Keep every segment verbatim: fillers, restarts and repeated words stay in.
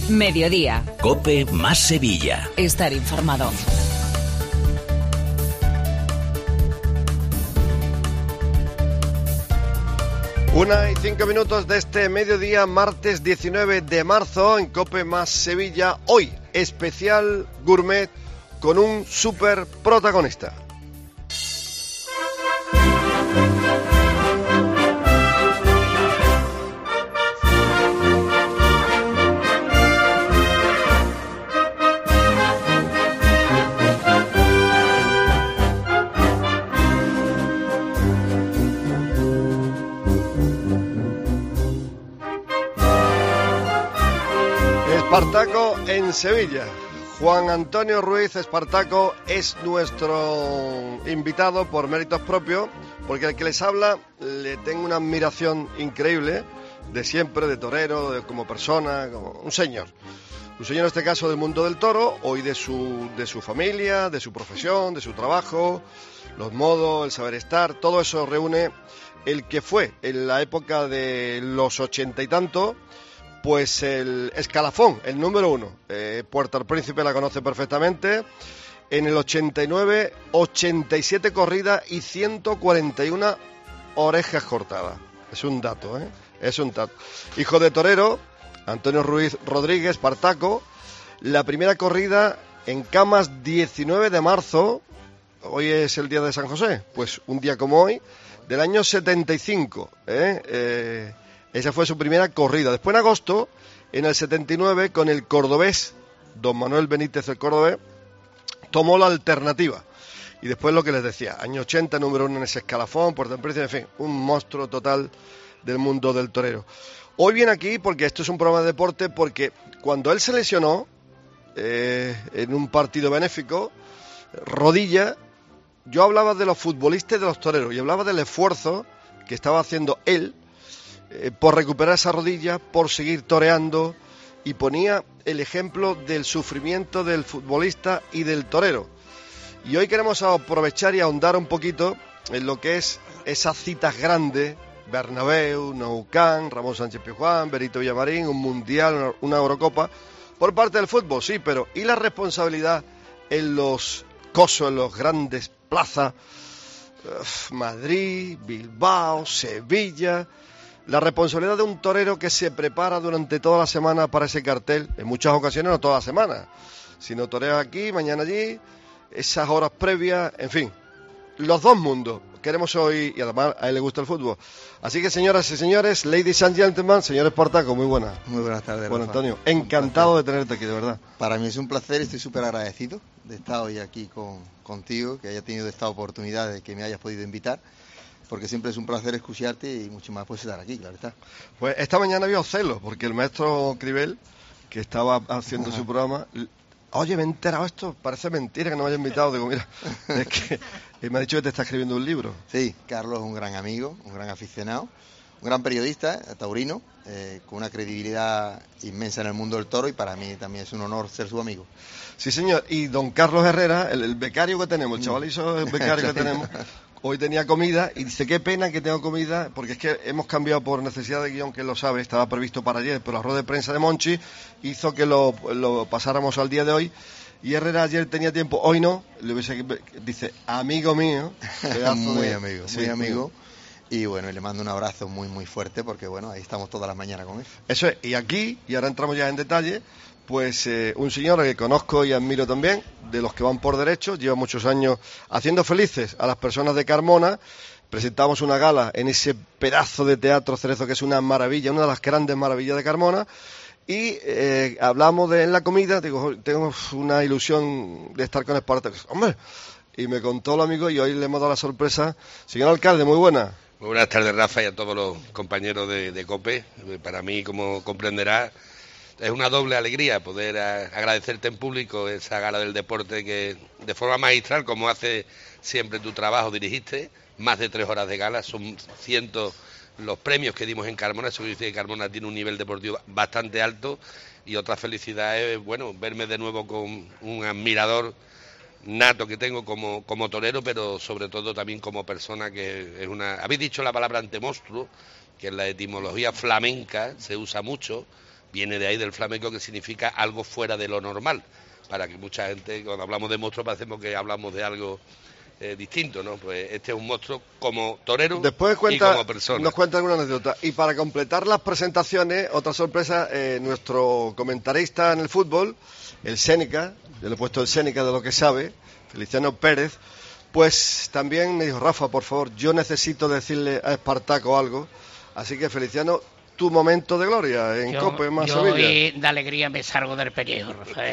Mediodía. COPE más Sevilla. Estar informado. Una y cinco minutos de este mediodía, martes diecinueve de marzo, en COPE más Sevilla. Hoy, especial gourmet con un súper protagonista. Espartaco en Sevilla. Juan Antonio Ruiz Espartaco es nuestro invitado por méritos propios, porque al que les habla le tengo una admiración increíble de siempre, de torero, de, como persona, como un señor. Un señor en este caso del mundo del toro, hoy de su, de su familia, de su profesión, de su trabajo, los modos, el saber estar, todo eso reúne el que fue en la época de los ochenta y tanto. Pues el escalafón, el número uno. Eh, Puerto al Príncipe la conoce perfectamente. En el ochenta y nueve, ochenta y siete corridas y ciento cuarenta y una orejas cortadas. Es un dato, ¿eh? Es un dato. Hijo de torero, Antonio Ruiz Rodríguez, Espartaco. La primera corrida en Camas, diecinueve de marzo. Hoy es el día de San José. Pues un día como hoy, del año setenta y cinco. ¿eh? Eh... Esa fue su primera corrida. Después en agosto, en el setenta y nueve, con el cordobés, don Manuel Benítez el cordobés, tomó la alternativa. Y después lo que les decía, año ochenta, número uno en ese escalafón, Puerto del Príncipe, en fin, un monstruo total del mundo del torero. Hoy viene aquí porque esto es un programa de deporte, porque cuando él se lesionó eh, en un partido benéfico, rodilla, yo hablaba de los futbolistas y de los toreros, y hablaba del esfuerzo que estaba haciendo él, Eh, por recuperar esa rodilla, por seguir toreando, y ponía el ejemplo del sufrimiento del futbolista y del torero. Y hoy queremos aprovechar y ahondar un poquito en lo que es esas citas grandes, Bernabéu, Nou Camp, Ramón Sánchez Pizjuán, Benito Villamarín, un Mundial, una, una Eurocopa, por parte del fútbol, sí, pero ¿y la responsabilidad en los cosos, en los grandes plazas? Uf, Madrid, Bilbao, Sevilla. La responsabilidad de un torero que se prepara durante toda la semana para ese cartel, en muchas ocasiones no toda la semana, sino torea aquí, mañana allí, esas horas previas, en fin, los dos mundos. Queremos hoy, y además a él le gusta el fútbol. Así que señoras y señores, ladies and gentlemen, señor Espartaco, muy buenas. Muy buenas tardes, Bueno, Rafa. Antonio, encantado de tenerte aquí, de verdad. Para mí es un placer, estoy súper agradecido de estar hoy aquí con, contigo, que haya tenido esta oportunidad de que me hayas podido invitar, porque siempre es un placer escucharte y mucho más pues estar aquí, claro está. Pues esta mañana había celos, porque el maestro Cribel, que estaba haciendo Ajá. su programa, oye, me he enterado esto, parece mentira que no me haya invitado. Digo, mira, es que me ha dicho que te está escribiendo un libro. Sí, Carlos es un gran amigo, un gran aficionado, un gran periodista, taurino, eh, con una credibilidad inmensa en el mundo del toro, y para mí también es un honor ser su amigo. Sí, señor, y don Carlos Herrera, el, el becario que tenemos, el chavalizo el becario que tenemos, hoy tenía comida y dice, qué pena que tengo comida, porque es que hemos cambiado por necesidad de guión, que él lo sabe, estaba previsto para ayer, pero la rueda de prensa de Monchi hizo que lo, lo pasáramos al día de hoy, y Herrera ayer tenía tiempo, hoy no, le hubiese, dice, amigo mío. muy de, amigo, sí, muy amigo, y bueno, y le mando un abrazo muy muy fuerte, porque bueno, ahí estamos todas las mañanas con él. Eso es, y aquí, y ahora entramos ya en detalle, pues eh, un señor que conozco y admiro también, de los que van por derecho, lleva muchos años haciendo felices a las personas de Carmona. Presentamos una gala en ese pedazo de teatro Cerezo, que es una maravilla, una de las grandes maravillas de Carmona, y eh, hablamos de en la comida, digo, tengo una ilusión de estar con Espartaco, hombre, y me contó el amigo, y hoy le hemos dado la sorpresa. Señor alcalde, muy buena. Muy buenas tardes, Rafa, y a todos los compañeros de, de COPE. Para mí, como comprenderás, es una doble alegría poder a, agradecerte en público esa gala del deporte que de forma magistral, como hace siempre tu trabajo, dirigiste, más de tres horas de gala, son cientos los premios que dimos en Carmona. Eso dice que Carmona tiene un nivel deportivo bastante alto, y otra felicidad es, bueno, verme de nuevo con un admirador nato que tengo como, como torero, pero sobre todo también como persona, que es una... Habéis dicho la palabra antemonstruo, que en la etimología flamenca se usa mucho viene de ahí del flamenco, que significa algo fuera de lo normal, para que mucha gente, cuando hablamos de monstruo, parecemos que hablamos de algo eh, distinto, ¿no? Pues este es un monstruo como torero. Después cuenta, y como persona. Nos cuenta alguna anécdota. Y para completar las presentaciones, otra sorpresa, eh, nuestro comentarista en el fútbol, el Sénica, yo le he puesto el Sénica de lo que sabe, Feliciano Pérez, pues también me dijo: Rafa, por favor, yo necesito decirle a Espartaco algo. Así que, Feliciano, tu momento de gloria en yo, Cope más yo Sevilla. Hoy de alegría me salgo del pellejo, Rafael.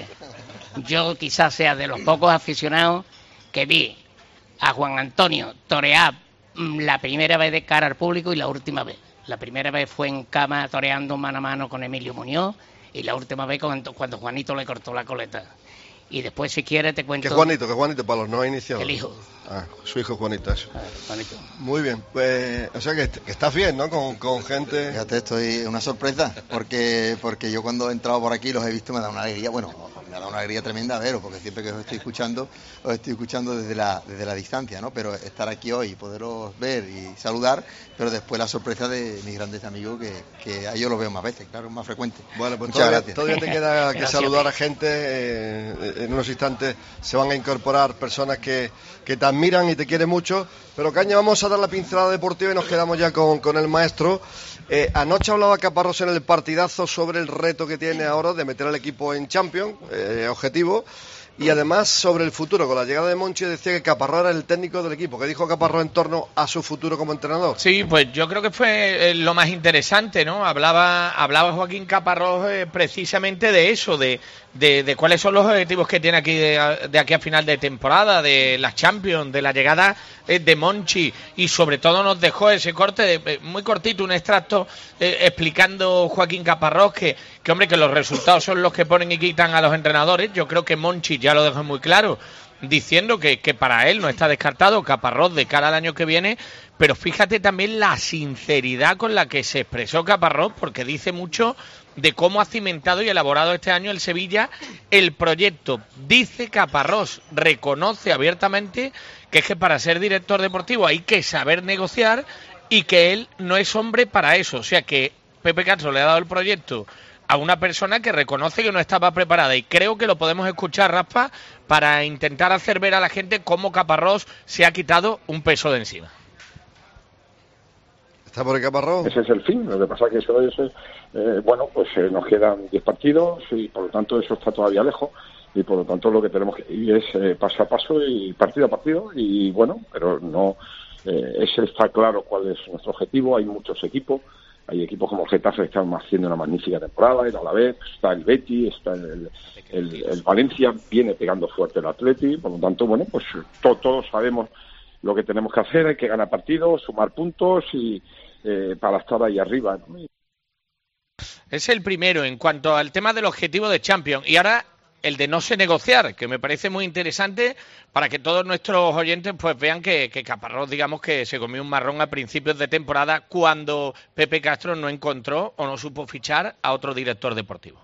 Yo quizás sea de los pocos aficionados que vi a Juan Antonio torear la primera vez de cara al público y la última vez. La primera vez fue en cama toreando mano a mano con Emilio Muñoz, y la última vez cuando, cuando Juanito le cortó la coleta. Y después, si quieres, te cuento... ¿Qué Juanito? ¿Qué Juanito? Para los no iniciados. El hijo. Ah, su hijo Juanito, eso. Ah, Juanito. Muy bien, pues, o sea que, que estás bien, ¿no? Con, con gente... Fíjate, estoy una sorpresa, porque porque yo cuando he entrado por aquí los he visto, me da una alegría, bueno, me da una alegría tremenda veros, porque siempre que os estoy escuchando, os estoy escuchando desde la desde la distancia, ¿no? Pero estar aquí hoy, poderos ver y saludar, pero después la sorpresa de mis grandes amigos, que, que a ellos los veo más veces, claro, más frecuente. Bueno, pues muchas todavía, gracias. todavía te queda que Gracias. saludar a gente. Eh, en unos instantes se van a incorporar personas que, que te admiran y te quieren mucho. Pero Caña, vamos a dar la pincelada deportiva y nos quedamos ya con, con el maestro. Eh, anoche hablaba Caparrós en el partidazo sobre el reto que tiene ahora de meter al equipo en Champions, eh, objetivo, y además sobre el futuro. Con la llegada de Monchi decía que Caparrós era el técnico del equipo. ¿Qué dijo Caparrós en torno a su futuro como entrenador? Sí, pues yo creo que fue eh, lo más interesante, ¿no? Hablaba, hablaba Joaquín Caparrós eh, precisamente de eso, de, de, de cuáles son los objetivos que tiene aquí de, de aquí a final de temporada, de las Champions, de la llegada eh, de Monchi, y sobre todo nos dejó ese corte de, eh, muy cortito, un extracto eh, explicando Joaquín Caparrós que, que, hombre, que los resultados son los que ponen y quitan a los entrenadores. Yo creo que Monchi ya lo dejó muy claro, diciendo que, que para él no está descartado Caparrós de cara al año que viene, pero fíjate también la sinceridad con la que se expresó Caparrós, porque dice mucho de cómo ha cimentado y elaborado este año el Sevilla el proyecto. Dice Caparrós, reconoce abiertamente que es que para ser director deportivo hay que saber negociar y que él no es hombre para eso. O sea que Pepe Castro le ha dado el proyecto a una persona que reconoce que no estaba preparada, y creo que lo podemos escuchar, Rafa, para intentar hacer ver a la gente cómo Caparrós se ha quitado un peso de encima. ¿Está por el Caparrós? Ese es el fin. Lo que pasa es que eso es, eh, bueno, pues eh, nos quedan diez partidos y por lo tanto eso está todavía lejos, y por lo tanto lo que tenemos que ir es eh, paso a paso y partido a partido, y bueno, pero no, eh, ese está claro cuál es nuestro objetivo. Hay muchos equipos. Hay equipos como el Getafe que están haciendo una magnífica temporada, el Alavés, está el Betis, está el, el, el Valencia, viene pegando fuerte el Atleti. Por lo tanto, bueno, pues to, todos sabemos lo que tenemos que hacer. Hay que ganar partidos, sumar puntos y eh, para estar ahí arriba, ¿no? Es el primero en cuanto al tema del objetivo de Champions. Y ahora el de no se negociar, que me parece muy interesante para que todos nuestros oyentes pues vean que, que Caparrós, digamos, que se comió un marrón a principios de temporada cuando Pepe Castro no encontró o no supo fichar a otro director deportivo.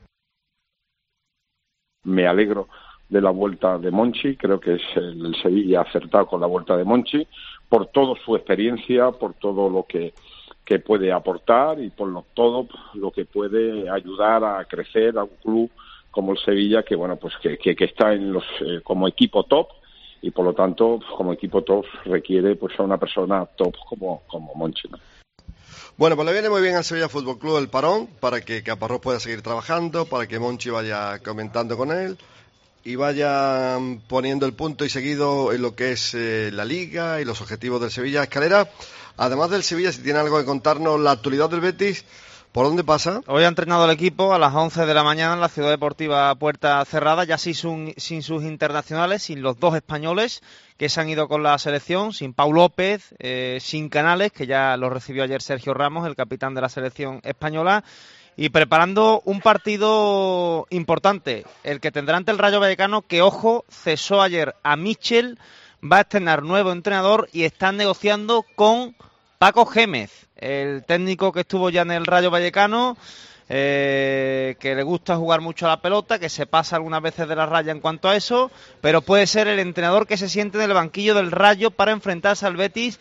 Me alegro de la vuelta de Monchi. Creo que es el, el Sevilla acertado con la vuelta de Monchi, por toda su experiencia, por todo lo que, que puede aportar y por lo, todo lo que puede ayudar a crecer a un club como el Sevilla, que bueno, pues que, que, que está en los eh, como equipo top, y por lo tanto como equipo top requiere pues a una persona top como como Monchi, ¿no? Bueno, pues le viene muy bien al Sevilla Fútbol Club el parón, para que Caparrós pueda seguir trabajando, para que Monchi vaya comentando con él y vaya poniendo el punto y seguido en lo que es eh, la Liga y los objetivos del Sevilla. Escalera, además del Sevilla, si tiene algo que contarnos, la actualidad del Betis, ¿por dónde pasa? Hoy ha entrenado el equipo a las once de la mañana en la Ciudad Deportiva Puerta Cerrada, ya sin, su, sin sus internacionales, sin los dos españoles que se han ido con la selección, sin Pau López, eh, sin Canales, que ya lo recibió ayer Sergio Ramos, el capitán de la selección española, y preparando un partido importante, el que tendrá ante el Rayo Vallecano, que, ojo, cesó ayer a Michel, va a estrenar nuevo entrenador y están negociando con Paco Gémez, el técnico que estuvo ya en el Rayo Vallecano, eh, que le gusta jugar mucho a la pelota, que se pasa algunas veces de la raya en cuanto a eso, pero puede ser el entrenador que se siente en el banquillo del Rayo para enfrentarse al Betis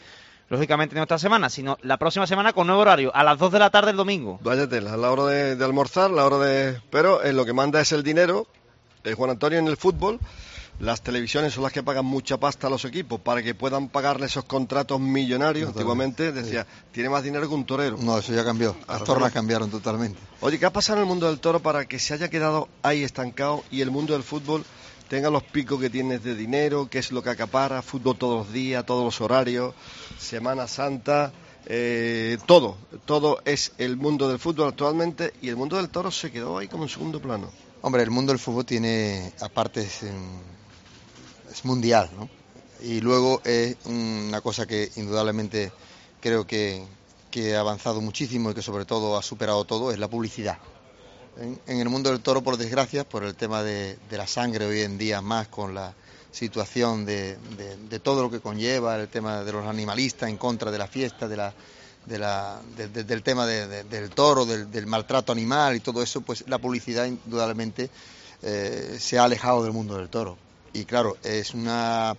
lógicamente no esta semana, sino la próxima semana con nuevo horario, a las dos de la tarde el domingo. Vaya tela, a la hora de, de almorzar, la hora de... Pero en lo que manda es el dinero, eh, Juan Antonio, en el fútbol. Las televisiones son las que pagan mucha pasta a los equipos para que puedan pagarle esos contratos millonarios. Antiguamente decía, sí, tiene más dinero que un torero. No, eso ya cambió. Las tornas cambiaron totalmente. Oye, ¿qué ha pasado en el mundo del toro para que se haya quedado ahí estancado y el mundo del fútbol tenga los picos que tienes de dinero, que es lo que acapara, fútbol todos los días, todos los horarios, Semana Santa, eh, todo, todo es el mundo del fútbol actualmente y el mundo del toro se quedó ahí como en segundo plano? Hombre, el mundo del fútbol tiene, aparte, es, es mundial, ¿no? Y luego es una cosa que indudablemente creo que, que ha avanzado muchísimo y que sobre todo ha superado todo, es la publicidad. En, en el mundo del toro, por desgracia, por el tema de, de la sangre hoy en día, más con la situación de, de, de todo lo que conlleva, el tema de los animalistas en contra de la fiesta, de la, de la, de, de, del tema de, de, del toro, del, del maltrato animal y todo eso, pues la publicidad indudablemente eh, se ha alejado del mundo del toro. Y claro, es una...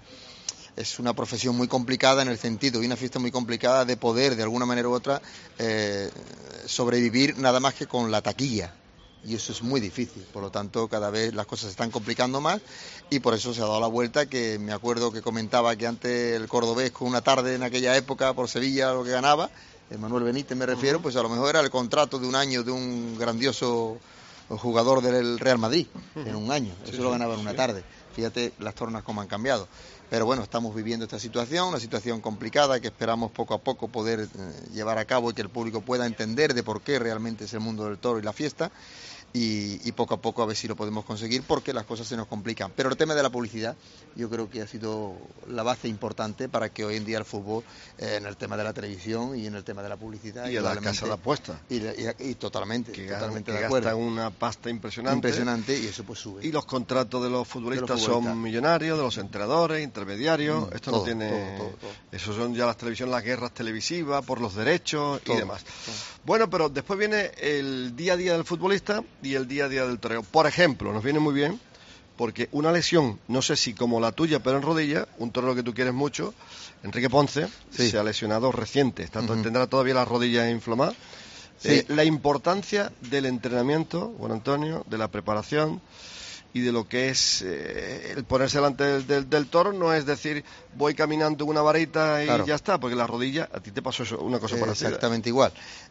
es una profesión muy complicada en el sentido, y una fiesta muy complicada de poder, de alguna manera u otra, eh, sobrevivir nada más que con la taquilla. Y eso es muy difícil, por lo tanto cada vez las cosas se están complicando más y por eso se ha dado la vuelta, que me acuerdo que comentaba que antes el cordobés con una tarde en aquella época por Sevilla lo que ganaba, Manuel Benítez me refiero, pues a lo mejor era el contrato de un año de un grandioso jugador del Real Madrid, en un año, eso lo ganaba en una tarde. Fíjate las tornas cómo han cambiado. Pero bueno, estamos viviendo esta situación, una situación complicada que esperamos poco a poco poder eh, llevar a cabo y que el público pueda entender de por qué realmente es el mundo del toro y la fiesta. Y, y poco a poco a ver si lo podemos conseguir, porque las cosas se nos complican. Pero el tema de la publicidad yo creo que ha sido la base importante para que hoy en día el fútbol, eh, en el tema de la televisión y en el tema de la publicidad... Y en la casa de apuestas. Y, y, y totalmente, que totalmente que de acuerdo. Gastan una pasta impresionante. Impresionante y eso pues sube. Y los contratos de los futbolistas, de los futbolistas. son millonarios, de los entrenadores, intermediarios. Mm, Esto todo, no tiene... Todo, todo, todo. Eso son ya las televisiones, las guerras televisivas por los derechos todo, y demás. Todo. Bueno, pero después viene el día a día del futbolista y el día a día del toreo. Por ejemplo, nos viene muy bien porque una lesión, no sé si como la tuya, pero en rodilla, un torero que tú quieres mucho, Enrique Ponce, sí. se ha lesionado reciente, tanto uh-huh. tendrá todavía las rodillas inflamadas. Sí. Eh, la importancia del entrenamiento, Juan Antonio, de la preparación y de lo que es eh, el ponerse delante del, del, del toro, no es decir, voy caminando una varita y claro. ya está, porque la rodilla, a ti te pasó eso, una cosa eh, parecida. Exactamente igual.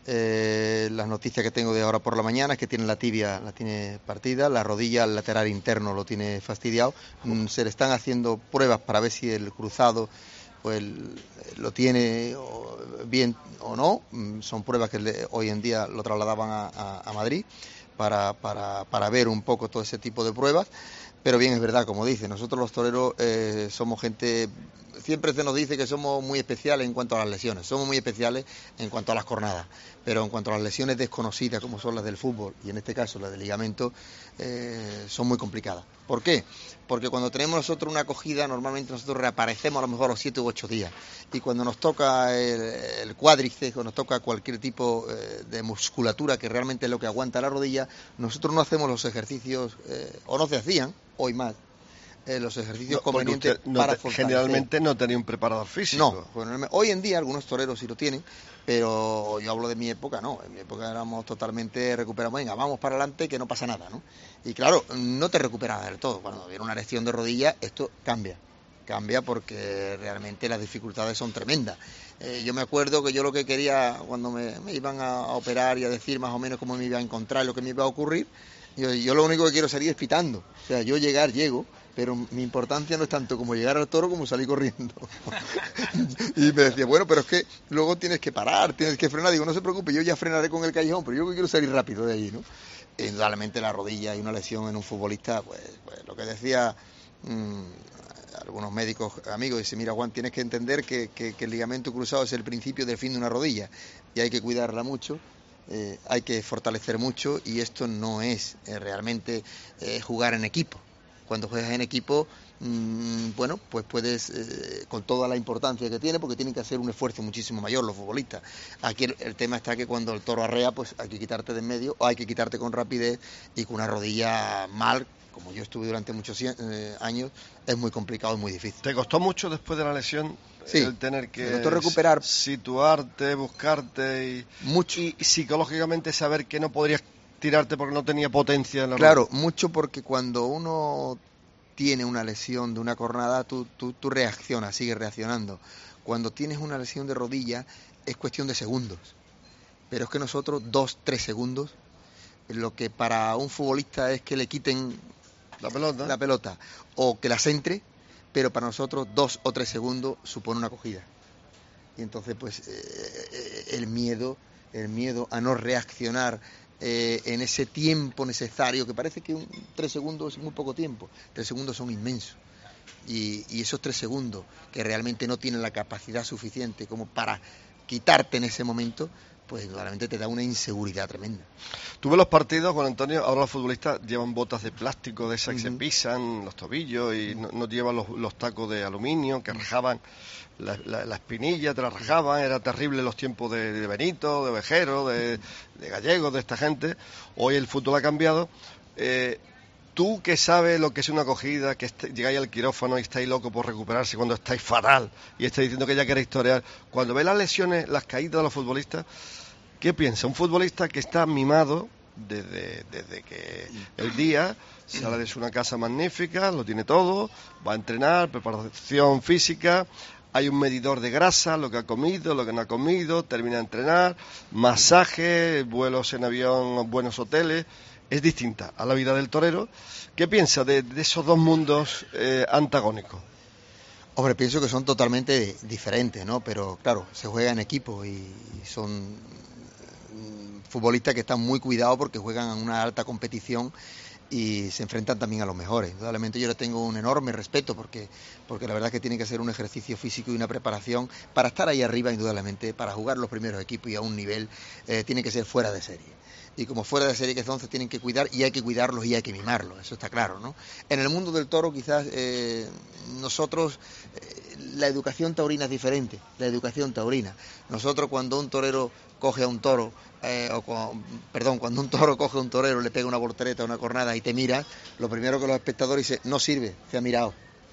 Eh, las noticias que tengo de ahora por la mañana es que tiene la tibia, la tiene partida, la rodilla, el lateral interno lo tiene fastidiado. Mm, se le están haciendo pruebas para ver si el cruzado pues lo tiene bien o no. Mm, son pruebas que le, hoy en día lo trasladaban a, a, a Madrid. Para, para, para ver un poco todo ese tipo de pruebas, pero bien es verdad, como dice, nosotros los toreros eh, somos gente, siempre se nos dice que somos muy especiales en cuanto a las lesiones, somos muy especiales en cuanto a las cornadas, pero en cuanto a las lesiones desconocidas como son las del fútbol y en este caso las del ligamento, eh, son muy complicadas. ¿Por qué? Porque cuando tenemos nosotros una acogida, normalmente nosotros reaparecemos a lo mejor a los siete u ocho días. Y cuando nos toca el, el cuádriceps o nos toca cualquier tipo eh, de musculatura que realmente es lo que aguanta la rodilla, nosotros no hacemos los ejercicios, eh, o no se hacían, hoy más, eh, los ejercicios no, convenientes no para te, fortalecer. Generalmente no tenía un preparador físico. No, bueno, hoy en día algunos toreros sí lo tienen, pero yo hablo de mi época, no, en mi época éramos totalmente recuperados, venga, vamos para adelante que no pasa nada, ¿no? Y claro, no te recuperas del todo, cuando viene una lesión de rodilla esto cambia, cambia porque realmente las dificultades son tremendas. Eh, yo me acuerdo que yo lo que quería cuando me, me iban a, a operar y a decir más o menos cómo me iba a encontrar, lo que me iba a ocurrir, yo, yo lo único que quiero salir es pitando, o sea, yo llegar, llego, pero mi importancia no es tanto como llegar al toro como salir corriendo. Y me decía, bueno, pero es que luego tienes que parar, tienes que frenar. Digo, no se preocupe, yo ya frenaré con el callejón, pero yo que quiero salir rápido de allí, ¿no? Indudablemente la rodilla y una lesión en un futbolista, pues, pues lo que decía mmm, algunos médicos amigos, dice, mira Juan, tienes que entender que, que, que el ligamento cruzado es el principio del fin de una rodilla y hay que cuidarla mucho. Eh, hay que fortalecer mucho y esto no es eh, realmente eh, jugar en equipo. Cuando juegas en equipo, mmm, bueno, pues puedes, eh, con toda la importancia que tiene, porque tienen que hacer un esfuerzo muchísimo mayor los futbolistas. Aquí el, el tema está que cuando el toro arrea, pues hay que quitarte de en medio, o hay que quitarte con rapidez y con una rodilla mal, como yo estuve durante muchos eh, años, es muy complicado y muy difícil. ¿Te costó mucho después de la lesión sí, el tener que recuperar, situarte, buscarte y, mucho. y psicológicamente saber que no podrías tirarte porque no tenía potencia en la Claro, rodilla? Mucho porque cuando uno tiene una lesión de una cornada, tú, tú, tú reaccionas, sigues reaccionando. Cuando tienes una lesión de rodilla es cuestión de segundos, pero es que nosotros dos, tres segundos, lo que para un futbolista es que le quiten la pelota, la pelota o que la centre, pero para nosotros dos o tres segundos supone una acogida. Y entonces pues eh, el miedo, el miedo a no reaccionar Eh, en ese tiempo necesario, que parece que un, tres segundos es muy poco tiempo, tres segundos son inmensos, y, y esos tres segundos que realmente no tienen la capacidad suficiente como para quitarte en ese momento, pues realmente te da una inseguridad tremenda. Tú ves los partidos, Juan Antonio, ahora los futbolistas llevan botas de plástico, de esas que uh-huh. se pisan los tobillos y no, no llevan los, los tacos de aluminio que rajaban la, la, la espinilla, te la rajaban, era terrible los tiempos de, de Benito, de Vejero, de, de Gallegos, de esta gente. Hoy el fútbol ha cambiado. Eh, Tú que sabes lo que es una acogida, que est- llegáis al quirófano y estáis locos por recuperarse cuando estáis fatal y estáis diciendo que ya queréis torear, cuando ves las lesiones, las caídas de los futbolistas, ¿qué piensa? Un futbolista que está mimado desde, desde que el día sale de una casa magnífica, lo tiene todo, va a entrenar, preparación física, hay un medidor de grasa, lo que ha comido, lo que no ha comido, termina de entrenar, masaje, vuelos en avión, buenos hoteles. Es distinta a la vida del torero. ¿Qué piensa de, de esos dos mundos eh, antagónicos? Hombre, pienso que son totalmente diferentes, ¿no? Pero claro, se juega en equipo y son futbolistas que están muy cuidados porque juegan en una alta competición y se enfrentan también a los mejores. Indudablemente yo les tengo un enorme respeto porque, porque la verdad es que tienen que hacer un ejercicio físico y una preparación para estar ahí arriba, indudablemente, para jugar los primeros equipos y a un nivel, eh, tiene que ser fuera de serie. Y como fuera de serie que son, se tienen que cuidar y hay que cuidarlos y hay que mimarlos, eso está claro, ¿no? En el mundo del toro quizás eh, nosotros, eh, la educación taurina es diferente, la educación taurina. Nosotros cuando un torero coge a un toro, eh, o con, perdón, cuando un toro coge a un torero, le pega una voltereta, una cornada y te mira, lo primero que los espectadores dicen, no sirve, se ha mirado.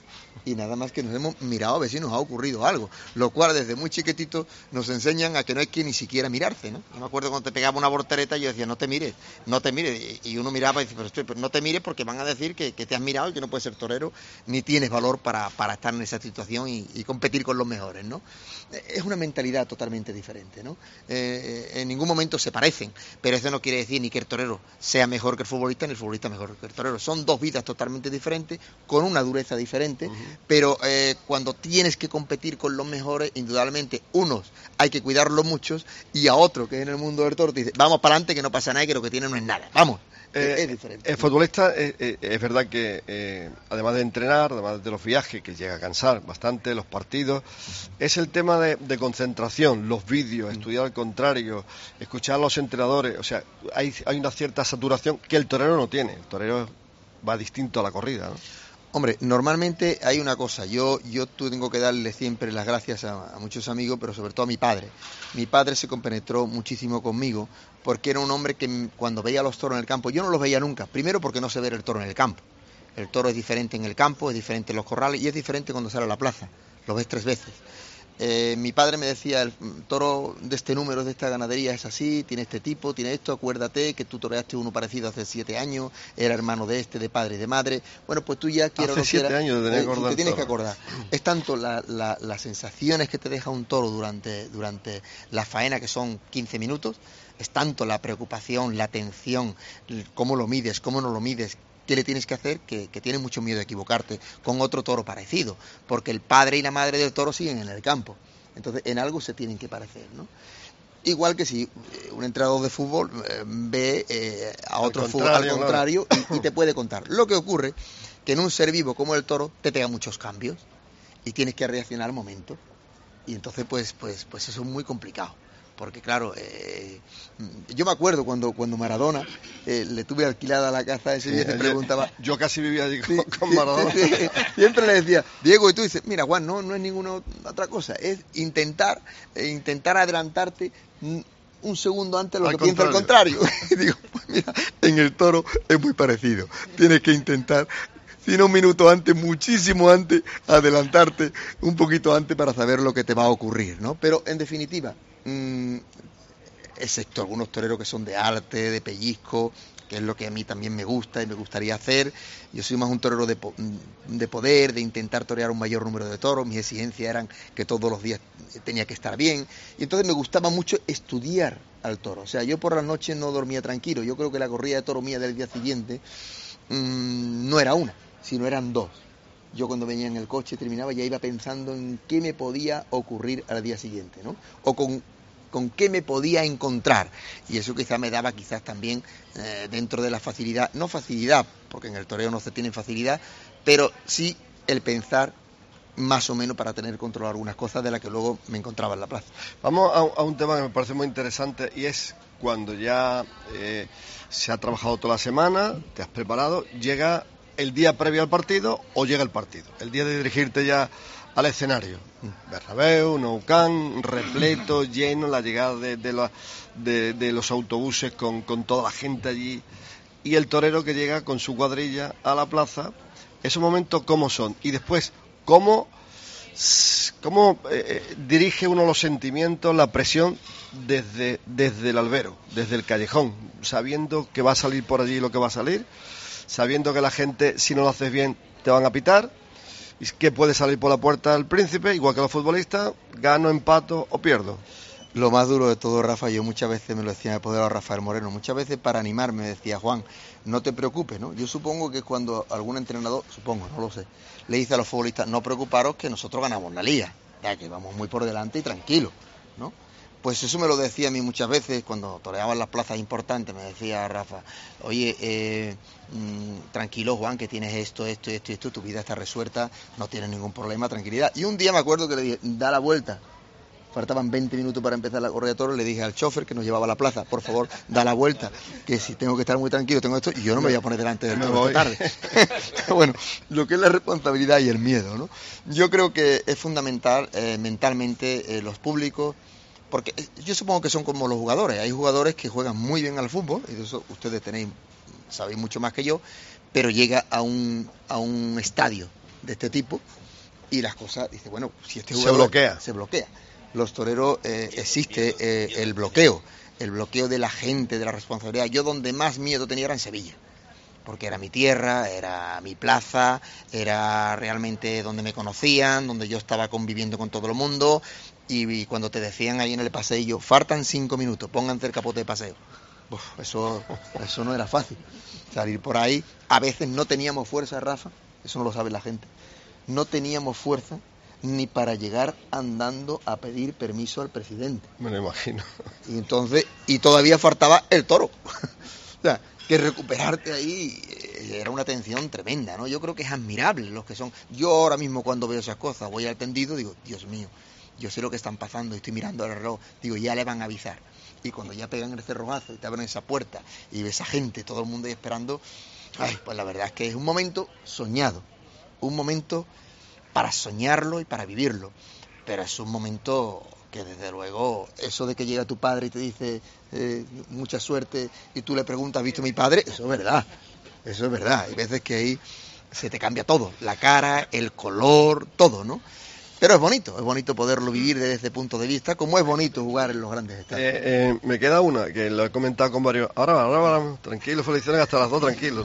Y nada más que nos hemos mirado a ver si nos ha ocurrido algo, lo cual desde muy chiquitito nos enseñan a que no hay que ni siquiera mirarse, ¿no? Yo me acuerdo cuando te pegaba una voltereta y yo decía, no te mires, no te mires, y uno miraba y dice, pero, estoy, pero no te mires porque van a decir que, que te has mirado y que no puedes ser torero, ni tienes valor para, para estar en esa situación y, y competir con los mejores, ¿no? Es una mentalidad totalmente diferente, ¿no? Eh, en ningún momento se parecen, pero eso no quiere decir ni que el torero sea mejor que el futbolista, ni el futbolista mejor que el torero. Son dos vidas totalmente diferentes, con una dureza diferente, uh-huh. Pero eh, cuando tienes que competir con los mejores, indudablemente, unos hay que cuidarlos muchos, y a otro que en el mundo del toro te dice, vamos para adelante que no pasa nada y que lo que tiene no es nada, vamos. Eh, es diferente. El futbolista, eh, eh, es verdad que eh, además de entrenar, además de los viajes, que llega a cansar bastante, los partidos, es el tema de, de concentración, los vídeos, mm. estudiar al contrario, escuchar a los entrenadores, o sea, hay, hay una cierta saturación que el torero no tiene, el torero va distinto a la corrida, ¿no? Hombre, normalmente hay una cosa, yo yo tengo que darle siempre las gracias a, a muchos amigos, pero sobre todo a mi padre. Mi padre se compenetró muchísimo conmigo porque era un hombre que cuando veía los toros en el campo, yo no los veía nunca, primero porque no sé ver el toro en el campo. El toro es diferente en el campo, es diferente en los corrales y es diferente cuando sale a la plaza, lo ves tres veces. Eh, mi padre me decía, el toro de este número, de esta ganadería es así, tiene este tipo, tiene esto, acuérdate que tú toreaste uno parecido hace siete años, era hermano de este, de padre y de madre. Bueno, pues tú ya quieras hace siete quieras, años eh, te, te tienes que acordar. Es tanto la, la, las sensaciones que te deja un toro durante, durante la faena, que son quince minutos, es tanto la preocupación, la atención, cómo lo mides, cómo no lo mides, qué le tienes que hacer, que, que tienes mucho miedo de equivocarte con otro toro parecido, porque el padre y la madre del toro siguen en el campo. Entonces, en algo se tienen que parecer, ¿no? Igual que si un entrenador de fútbol eh, ve eh, a otro al fútbol al contrario, claro. y, y te puede contar. Lo que ocurre que en un ser vivo como el toro te pega muchos cambios y tienes que reaccionar al momento. Y entonces, pues, pues, pues eso es muy complicado. porque claro, eh, yo me acuerdo cuando cuando Maradona eh, le tuve alquilada la casa ese día, sí, se preguntaba, yo casi vivía allí con, sí, con Maradona, sí, sí, siempre le decía, Diego, y tú dices, mira Juan, no no es ninguna otra cosa, es intentar eh, intentar adelantarte un segundo antes de lo al que piensa al contrario. Y digo, pues mira, en el toro es muy parecido, tienes que intentar, si no un minuto antes, muchísimo antes, adelantarte un poquito antes para saber lo que te va a ocurrir, ¿no? Pero en definitiva, mmm, excepto algunos toreros que son de arte, de pellizco, que es lo que a mí también me gusta y me gustaría hacer. Yo soy más un torero de, de poder, de intentar torear un mayor número de toros. Mis exigencias eran que todos los días tenía que estar bien. Y entonces me gustaba mucho estudiar al toro. O sea, yo por las noches no dormía tranquilo. Yo creo que la corrida de toro mía del día siguiente mmm, no era una, sino eran dos. Yo cuando venía en el coche terminaba ya iba pensando en qué me podía ocurrir al día siguiente, ¿no? O con con qué me podía encontrar, y eso quizás me daba quizás también eh, dentro de la facilidad, no facilidad, porque en el toreo no se tiene facilidad, pero sí el pensar más o menos para tener control algunas cosas de las que luego me encontraba en la plaza. Vamos a, a un tema que me parece muy interesante, y es cuando ya eh, se ha trabajado toda la semana, te has preparado, llega el día previo al partido o llega el partido, el día de dirigirte ya al escenario. Bernabéu, Nou Camp, repleto, lleno, la llegada de, de, la, de, de los autobuses con, con toda la gente allí, y el torero que llega con su cuadrilla a la plaza. Esos momentos, ¿cómo son? Y después, ¿cómo, cómo eh, dirige uno los sentimientos, la presión desde, desde el albero, desde el callejón, sabiendo que va a salir por allí lo que va a salir, sabiendo que la gente, si no lo haces bien, te van a pitar, y que puede salir por la puerta del Príncipe, igual que los futbolistas, gano, empato o pierdo? Lo más duro de todo, Rafa, yo muchas veces me lo decía, me apoderado Rafael Moreno, muchas veces para animarme decía, Juan, no te preocupes, ¿no? Yo supongo que cuando algún entrenador, supongo, no lo sé, le dice a los futbolistas, no preocuparos que nosotros ganamos la liga, ya que vamos muy por delante y tranquilos, ¿no? Pues eso me lo decía a mí muchas veces cuando toreaban las plazas importantes, me decía Rafa, oye, eh, mmm, tranquilo Juan, que tienes esto, esto, esto y esto, tu vida está resuelta, no tienes ningún problema, tranquilidad. Y un día me acuerdo que le dije, da la vuelta, faltaban veinte minutos para empezar la corrida de toros, le dije al chofer que nos llevaba a la plaza, por favor, da la vuelta, que si tengo que estar muy tranquilo, tengo esto, y yo no me voy a poner delante del toro esta tarde. Bueno, lo que es la responsabilidad y el miedo, ¿no? Yo creo que es fundamental eh, mentalmente eh, los públicos, porque yo supongo que son como los jugadores, hay jugadores que juegan muy bien al fútbol, y de eso ustedes tenéis, sabéis mucho más que yo, pero llega a un, a un estadio de este tipo y las cosas, dice, bueno, si este jugador... Se bloquea. Se bloquea. Los toreros, eh, existe eh, el bloqueo, el bloqueo de la gente, de la responsabilidad. Yo donde más miedo tenía era en Sevilla, porque era mi tierra, era mi plaza, era realmente donde me conocían, donde yo estaba conviviendo con todo el mundo. Y cuando te decían ahí en el paseillo, faltan cinco minutos, pónganse el capote de paseo. Uf, eso, eso no era fácil. Salir por ahí, a veces no teníamos fuerza, Rafa, eso no lo sabe la gente. No teníamos fuerza ni para llegar andando a pedir permiso al presidente. Me lo imagino. Y entonces, y todavía faltaba el toro. O sea, que recuperarte ahí era una tensión tremenda, ¿no? Yo creo que es admirable los que son. Yo ahora mismo cuando veo esas cosas, voy al tendido, digo, Dios mío, yo sé lo que están pasando, estoy mirando el reloj, digo, ya le van a avisar. Y cuando ya pegan el cerrojazo y te abren esa puerta y ves a gente, todo el mundo ahí esperando, ay, pues la verdad es que es un momento soñado, un momento para soñarlo y para vivirlo, pero es un momento que desde luego, eso de que llega tu padre y te dice eh, mucha suerte y tú le preguntas, ¿has visto a mi padre? Eso es verdad, eso es verdad, hay veces que ahí se te cambia todo, la cara, el color, todo, ¿no? Pero es bonito, es bonito poderlo vivir desde ese punto de vista, como es bonito jugar en los grandes estadios. Eh, eh, me queda una, que lo he comentado con varios. Ahora, ahora, ahora tranquilo, felicitaciones hasta las dos, tranquilos.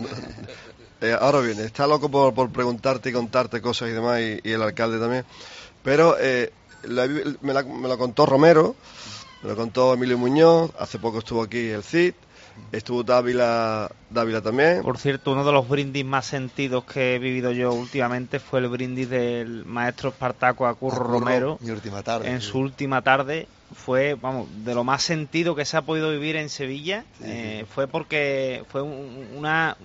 eh, ahora viene, está loco por, por preguntarte y contarte cosas y demás, y, y el alcalde también. Pero eh, la, me, la, me lo contó Romero, me lo contó Emilio Muñoz, hace poco estuvo aquí el Cid. Estuvo Dávila, Dávila también. Por cierto, uno de los brindis más sentidos que he vivido yo últimamente fue el brindis del maestro Espartaco a Curro, a Curro Romero mi última tarde, en sí. su última tarde. Fue, vamos, de lo más sentido que se ha podido vivir en Sevilla. Sí, eh, sí. Fue porque fue un, una...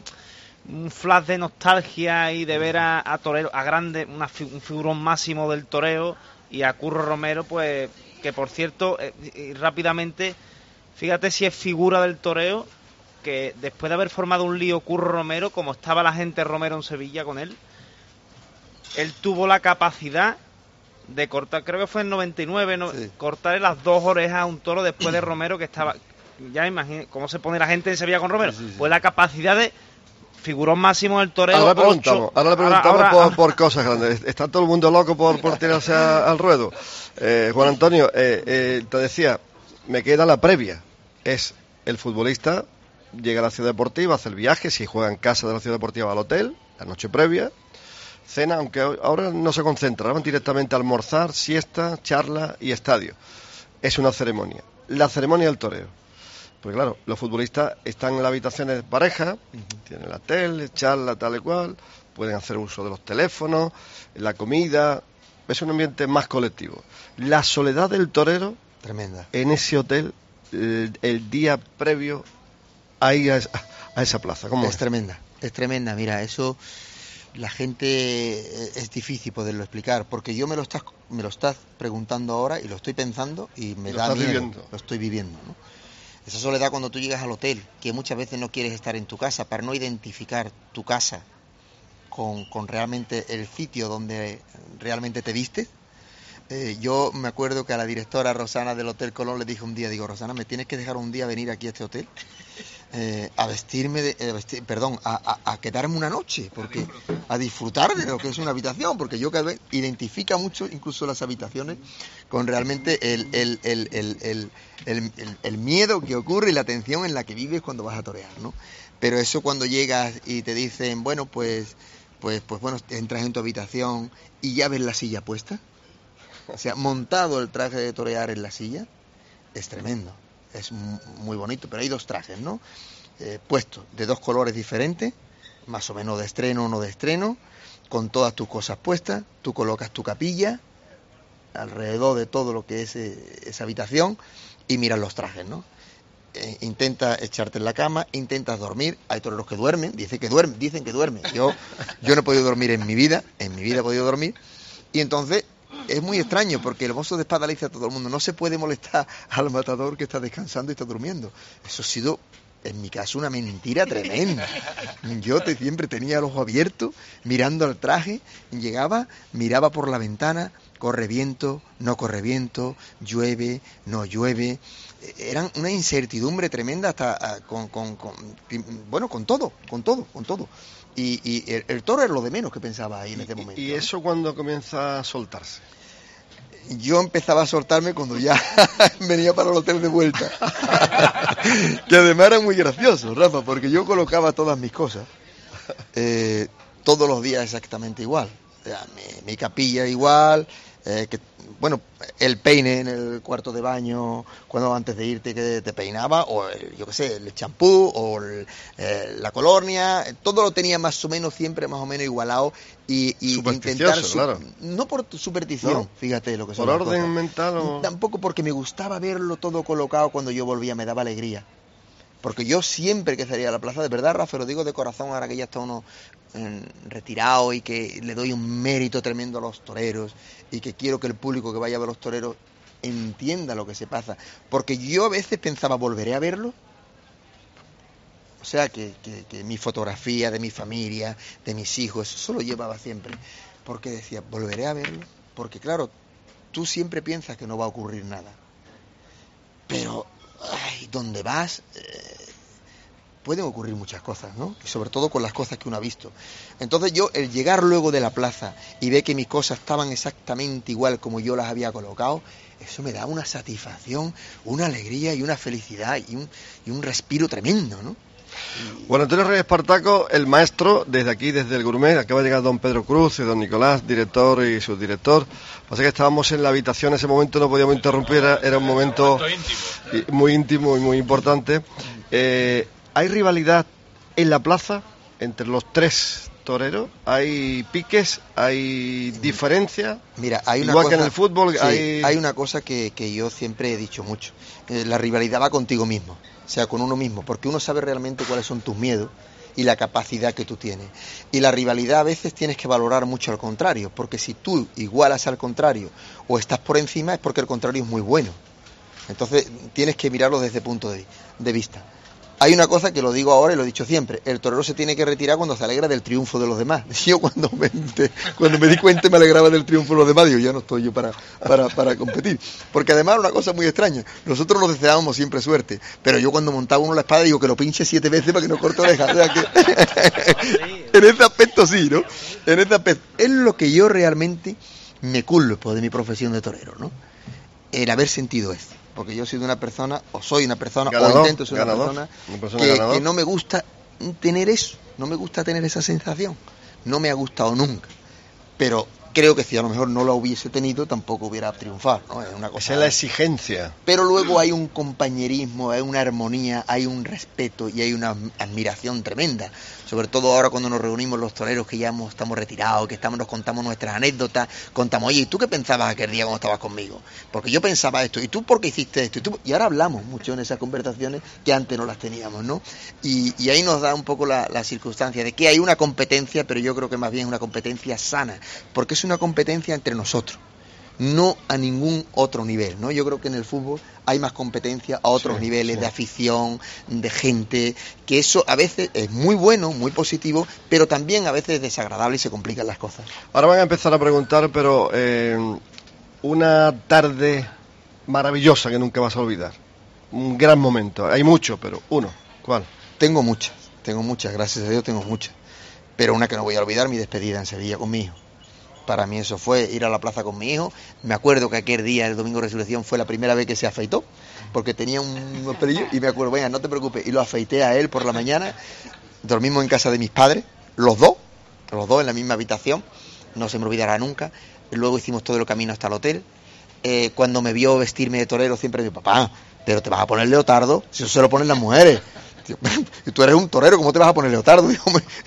Un, un flash de nostalgia y de ver a, a torero, a grande, una, un figurón máximo del toreo, y a Curro Romero, pues que por cierto, eh, y rápidamente, fíjate si es figura del toreo, que después de haber formado un lío Curro Romero, como estaba la gente Romero en Sevilla con él, él tuvo la capacidad de cortar, creo que fue en noventa y nueve, no, sí. cortarle las dos orejas a un toro después de Romero, que estaba, ya imagínate cómo se pone la gente en Sevilla con Romero, sí, sí, sí. pues la capacidad de figurón máximo del toreo. Ahora le preguntamos, ocho, ahora le preguntamos ahora, por, ahora, por cosas grandes. Está todo el mundo loco por, por tirarse a, al ruedo. Eh, Juan Antonio, eh, eh, te decía, me queda la previa. Es el futbolista, llega a la ciudad deportiva, hace el viaje, si juega en casa de la ciudad deportiva va al hotel, la noche previa, cena, aunque ahora no se concentra, van directamente a almorzar, siesta, charla y estadio. Es una ceremonia. La ceremonia del toreo. Porque claro, los futbolistas están en las habitaciones de pareja, uh-huh. tienen la tele, charla, tal y cual, pueden hacer uso de los teléfonos, la comida, es un ambiente más colectivo. La soledad del torero, tremenda, en ese hotel, el, el día previo a ir a esa, a esa plaza. ¿Cómo es? Es tremenda, es tremenda, mira, eso la gente es difícil poderlo explicar, porque yo me lo estás, me lo estás preguntando ahora y lo estoy pensando y me lo da miedo, viviendo. Lo estoy viviendo, ¿no? Esa soledad cuando tú llegas al hotel, que muchas veces no quieres estar en tu casa para no identificar tu casa con, con realmente el sitio donde realmente te vistes. Eh, yo me acuerdo que a la directora Rosana del Hotel Colón le dije un día, digo, Rosana, ¿me tienes que dejar un día venir aquí a este hotel? Eh, a vestirme, de, eh, vestir, perdón, a, a, a quedarme una noche, porque a disfrutar de lo que es una habitación, porque yo cada vez identifica mucho incluso las habitaciones con realmente el, el, el, el, el, el, el, el miedo que ocurre y la tensión en la que vives cuando vas a torear, ¿no? Pero eso cuando llegas y te dicen, bueno, pues, pues, pues bueno, entras en tu habitación y ya ves la silla puesta, o sea, montado el traje de torear en la silla, es tremendo. Es muy bonito, pero hay dos trajes, ¿no? Eh, puestos de dos colores diferentes, más o menos de estreno o no de estreno, con todas tus cosas puestas, tú colocas tu capilla alrededor de todo lo que es eh, esa habitación y miras los trajes, ¿no? Eh, intenta echarte en la cama, intentas dormir, hay toreros que duermen, dicen que duermen, dicen que duermen. Yo, yo no he podido dormir en mi vida, en mi vida he podido dormir, y entonces es muy extraño porque el mozo de espada le dice a todo el mundo, no se puede molestar al matador que está descansando y está durmiendo. Eso ha sido, en mi caso, una mentira tremenda. Yo te, siempre tenía el ojo abierto, mirando al traje, llegaba, miraba por la ventana, corre viento, no corre viento, llueve, no llueve. Eran una incertidumbre tremenda hasta con, con, con bueno, con todo, con todo, con todo. Y, y el, el toro era lo de menos que pensaba ahí en ese momento. ¿Y eso ¿no? cuando comienza a soltarse? Yo empezaba a soltarme cuando ya venía para el hotel de vuelta. Que además era muy gracioso, Rafa, porque yo colocaba todas mis cosas eh, todos los días exactamente igual. O sea, mi, mi capilla igual, eh, que, bueno, el peine en el cuarto de baño, cuando antes de irte que te peinaba, o el, yo qué sé, el champú, o el, eh, la colonia, todo lo tenía más o menos siempre más o menos igualado y, y intentar, su, claro. no por superstición, no, fíjate lo que son por las orden cosas. mental o... Tampoco porque me gustaba verlo todo colocado cuando yo volvía, me daba alegría. Porque yo siempre que salía a la plaza, de verdad, Rafa, lo digo de corazón, ahora que ya está uno eh, retirado y que le doy un mérito tremendo a los toreros y que quiero que el público que vaya a ver los toreros entienda lo que se pasa. Porque yo a veces pensaba, ¿volveré a verlo? O sea, que, que, que mi fotografía de mi familia, de mis hijos, eso lo llevaba siempre. Porque decía, ¿volveré a verlo? Porque claro, tú siempre piensas que no va a ocurrir nada. Pero... ay, ¿dónde vas? Eh, pueden ocurrir muchas cosas, ¿no? Y sobre todo con las cosas que uno ha visto. Entonces yo, el llegar luego de la plaza y ver que mis cosas estaban exactamente igual como yo las había colocado, eso me da una satisfacción, una alegría y una felicidad y un, y un respiro tremendo, ¿no? Bueno, Antonio Reyes Espartaco, el maestro, desde aquí, desde el Gourmet, acaba de llegar don Pedro Cruz y don Nicolás, director y subdirector. Pasa que estábamos en la habitación, en ese momento no podíamos interrumpir, era, era un momento íntimo. muy íntimo y muy importante. Eh, ¿Hay rivalidad en la plaza entre los tres toreros? ¿Hay piques? ¿Hay diferencia? Mira, hay una igual cosa, que en el fútbol. Sí, hay... hay una cosa que, que yo siempre he dicho mucho. Eh, la rivalidad va contigo mismo. O sea, con uno mismo, porque uno sabe realmente cuáles son tus miedos y la capacidad que tú tienes. Y la rivalidad a veces tienes que valorar mucho al contrario, porque si tú igualas al contrario o estás por encima es porque el contrario es muy bueno. Entonces tienes que mirarlo desde ese punto de, de vista. Hay una cosa que lo digo ahora y lo he dicho siempre, el torero se tiene que retirar cuando se alegra del triunfo de los demás. Yo cuando me, cuando me di cuenta me alegraba del triunfo de los demás, digo, ya no estoy yo para, para, para competir. Porque además una cosa muy extraña, nosotros nos deseábamos siempre suerte, pero yo cuando montaba uno la espada digo que lo pinche siete veces para que no corte orejas. O sea que en ese aspecto sí, ¿no? En ese aspecto. Es lo que yo realmente me culpo de mi profesión de torero, ¿no? El haber sentido eso. Porque yo soy de una persona, o soy una persona, ganador, o intento ser ganador, una persona, una persona que, que no me gusta tener eso, no me gusta tener esa sensación, no me ha gustado nunca, pero creo que si a lo mejor no la hubiese tenido tampoco hubiera triunfado, ¿no? Es una cosa. Esa es la exigencia. Pero luego hay un compañerismo, hay una armonía, hay un respeto y hay una admiración tremenda. Sobre todo ahora cuando nos reunimos los toreros que ya hemos, estamos retirados, que estamos, nos contamos nuestras anécdotas, contamos, oye, ¿y tú qué pensabas aquel día cuando estabas conmigo? Porque yo pensaba esto, ¿y tú por qué hiciste esto? Y, tú... y ahora hablamos mucho en esas conversaciones que antes no las teníamos, ¿no? Y, y ahí nos da un poco la, la circunstancia de que hay una competencia, pero yo creo que más bien es una competencia sana, porque es una competencia entre nosotros, no a ningún otro nivel, ¿no? Yo creo que en el fútbol hay más competencia a otros sí, niveles sí. de afición, de gente, que eso a veces es muy bueno, muy positivo, pero también a veces es desagradable y se complican las cosas. Ahora van a empezar a preguntar, pero eh, una tarde maravillosa que nunca vas a olvidar, un gran momento, hay muchos, pero uno, ¿cuál? Tengo muchas, tengo muchas, gracias a Dios tengo muchas, pero una que no voy a olvidar, mi despedida en Sevilla con mi hijo. Para mí eso fue ir a la plaza con mi hijo. Me acuerdo que aquel día, el domingo de Resurrección, fue la primera vez que se afeitó, porque tenía unos pelillos, y me acuerdo, venga, no te preocupes, y lo afeité a él por la mañana. Dormimos en casa de mis padres, los dos, los dos en la misma habitación, no se me olvidará nunca. Luego hicimos todo el camino hasta el hotel. Eh, cuando me vio vestirme de torero, siempre me dijo, papá, pero te vas a poner leotardo, si eso se lo ponen las mujeres. Y tú eres un torero, ¿cómo te vas a poner leotardo? Digo,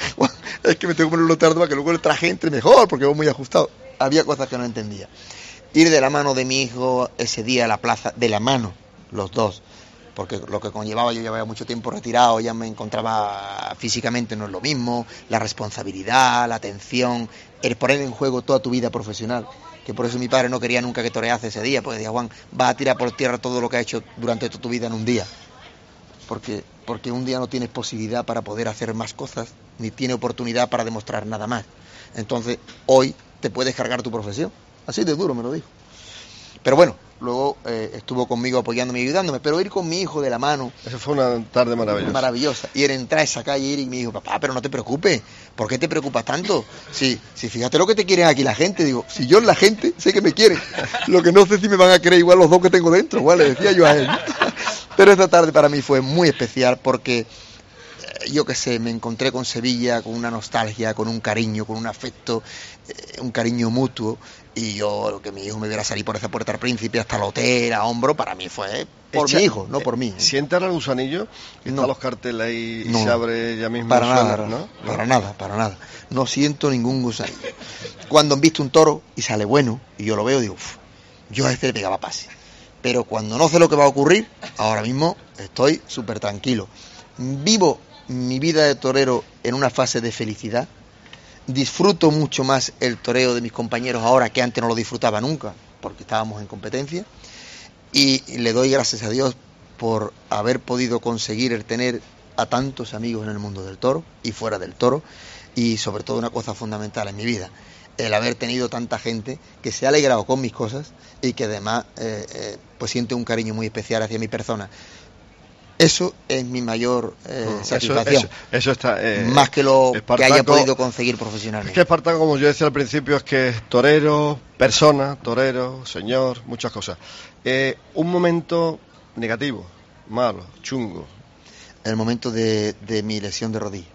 es que me tengo que poner leotardo para que luego el traje entre mejor, porque voy muy ajustado. Había cosas que no entendía. Ir de la mano de mi hijo ese día a la plaza, de la mano, los dos, porque lo que conllevaba, yo llevaba mucho tiempo retirado, ya me encontraba físicamente, no es lo mismo, la responsabilidad, la atención, el poner en juego toda tu vida profesional, que por eso mi padre no quería nunca que torease ese día, porque decía, Juan, vas a tirar por tierra todo lo que has hecho durante toda tu vida en un día, porque, porque un día no tienes posibilidad para poder hacer más cosas, ni tienes oportunidad para demostrar nada más. Entonces, hoy te puedes cargar tu profesión, así de duro me lo dijo. Pero bueno, luego eh, estuvo conmigo apoyándome y ayudándome, pero ir con mi hijo de la mano... Eso fue una tarde maravillosa. Maravillosa. Y él entrar a esa calle ir y me dijo, papá, pero no te preocupes, ¿por qué te preocupas tanto? Si, si fíjate lo que te quieren aquí la gente, digo, si yo la gente sé que me quieren, lo que no sé si me van a querer igual los dos que tengo dentro, igual le decía yo a él. Pero esta tarde para mí fue muy especial porque... yo qué sé, me encontré con Sevilla con una nostalgia, con un cariño, con un afecto, eh, un cariño mutuo, y yo, que mi hijo me viera salir por esa puerta al Príncipe hasta el hotel, a hombro, para mí fue por Echa, mi hijo, no por mí. ¿eh? ¿Sientes el gusanillo? ¿Están no, los carteles ahí y no, se abre ya mismo? Para suena, nada, ¿no? Para nada, para nada. No siento ningún gusanillo. Cuando han visto un toro y sale bueno, y yo lo veo, digo, uff, yo a este le pegaba pase. Pero cuando no sé lo que va a ocurrir, ahora mismo estoy súper tranquilo. Vivo mi vida de torero en una fase de felicidad, disfruto mucho más el toreo de mis compañeros ahora que antes no lo disfrutaba nunca porque estábamos en competencia, y le doy gracias a Dios por haber podido conseguir el tener a tantos amigos en el mundo del toro y fuera del toro, y sobre todo una cosa fundamental en mi vida, el haber tenido tanta gente que se ha alegrado con mis cosas y que además eh, eh, pues siente un cariño muy especial hacia mi persona. Eso es mi mayor eh, eso, satisfacción, eso, eso está, eh, más que lo Espartaco, que haya podido conseguir profesionalmente. Es que Espartaco, como yo decía al principio, es que es torero, persona, torero, señor, muchas cosas. Eh, un momento negativo, malo, chungo. El momento de, de mi lesión de rodilla.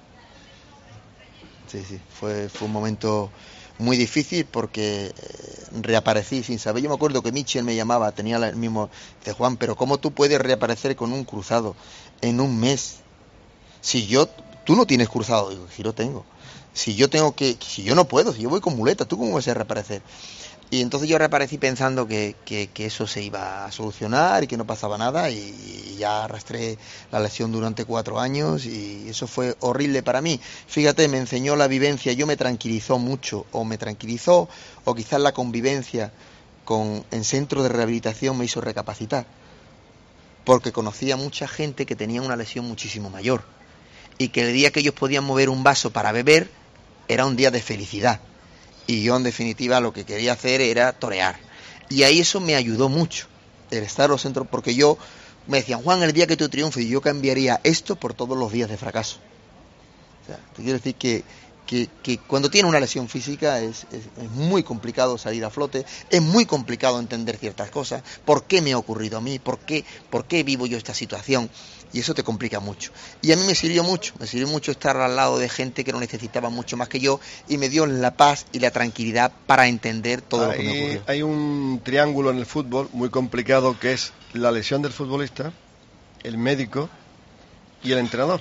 Sí, sí, fue, fue un momento muy difícil porque eh, reaparecí sin saber. Yo me acuerdo que Michel me llamaba, tenía el mismo, dice, Juan, pero ¿cómo tú puedes reaparecer con un cruzado en un mes? Si yo, tú no tienes cruzado, digo, sí lo tengo. Si yo tengo que, si yo no puedo, si yo voy con muleta, ¿tú cómo vas a reaparecer? Y entonces yo reaparecí pensando que, que, que eso se iba a solucionar y que no pasaba nada, y, y ya arrastré la lesión durante cuatro años y eso fue horrible para mí. Fíjate, me enseñó la vivencia, yo me tranquilizó mucho, o me tranquilizó, o quizás la convivencia con en centro de rehabilitación me hizo recapacitar, porque conocía mucha gente que tenía una lesión muchísimo mayor y que el día que ellos podían mover un vaso para beber era un día de felicidad. Y yo, en definitiva, lo que quería hacer era torear. Y ahí eso me ayudó mucho, el estar en los centros, porque yo me decían, Juan, el día que tú triunfes, y yo cambiaría esto por todos los días de fracaso. O sea, te quiero decir que, que, que cuando tienes una lesión física es, es, es muy complicado salir a flote, es muy complicado entender ciertas cosas, por qué me ha ocurrido a mí, por qué, por qué vivo yo esta situación. Y eso te complica mucho. Y a mí me sirvió mucho, me sirvió mucho estar al lado de gente que lo necesitaba mucho más que yo y me dio la paz y la tranquilidad para entender todo hay, lo que me ocurrió. Hay un triángulo en el fútbol muy complicado que es la lesión del futbolista, el médico y el entrenador.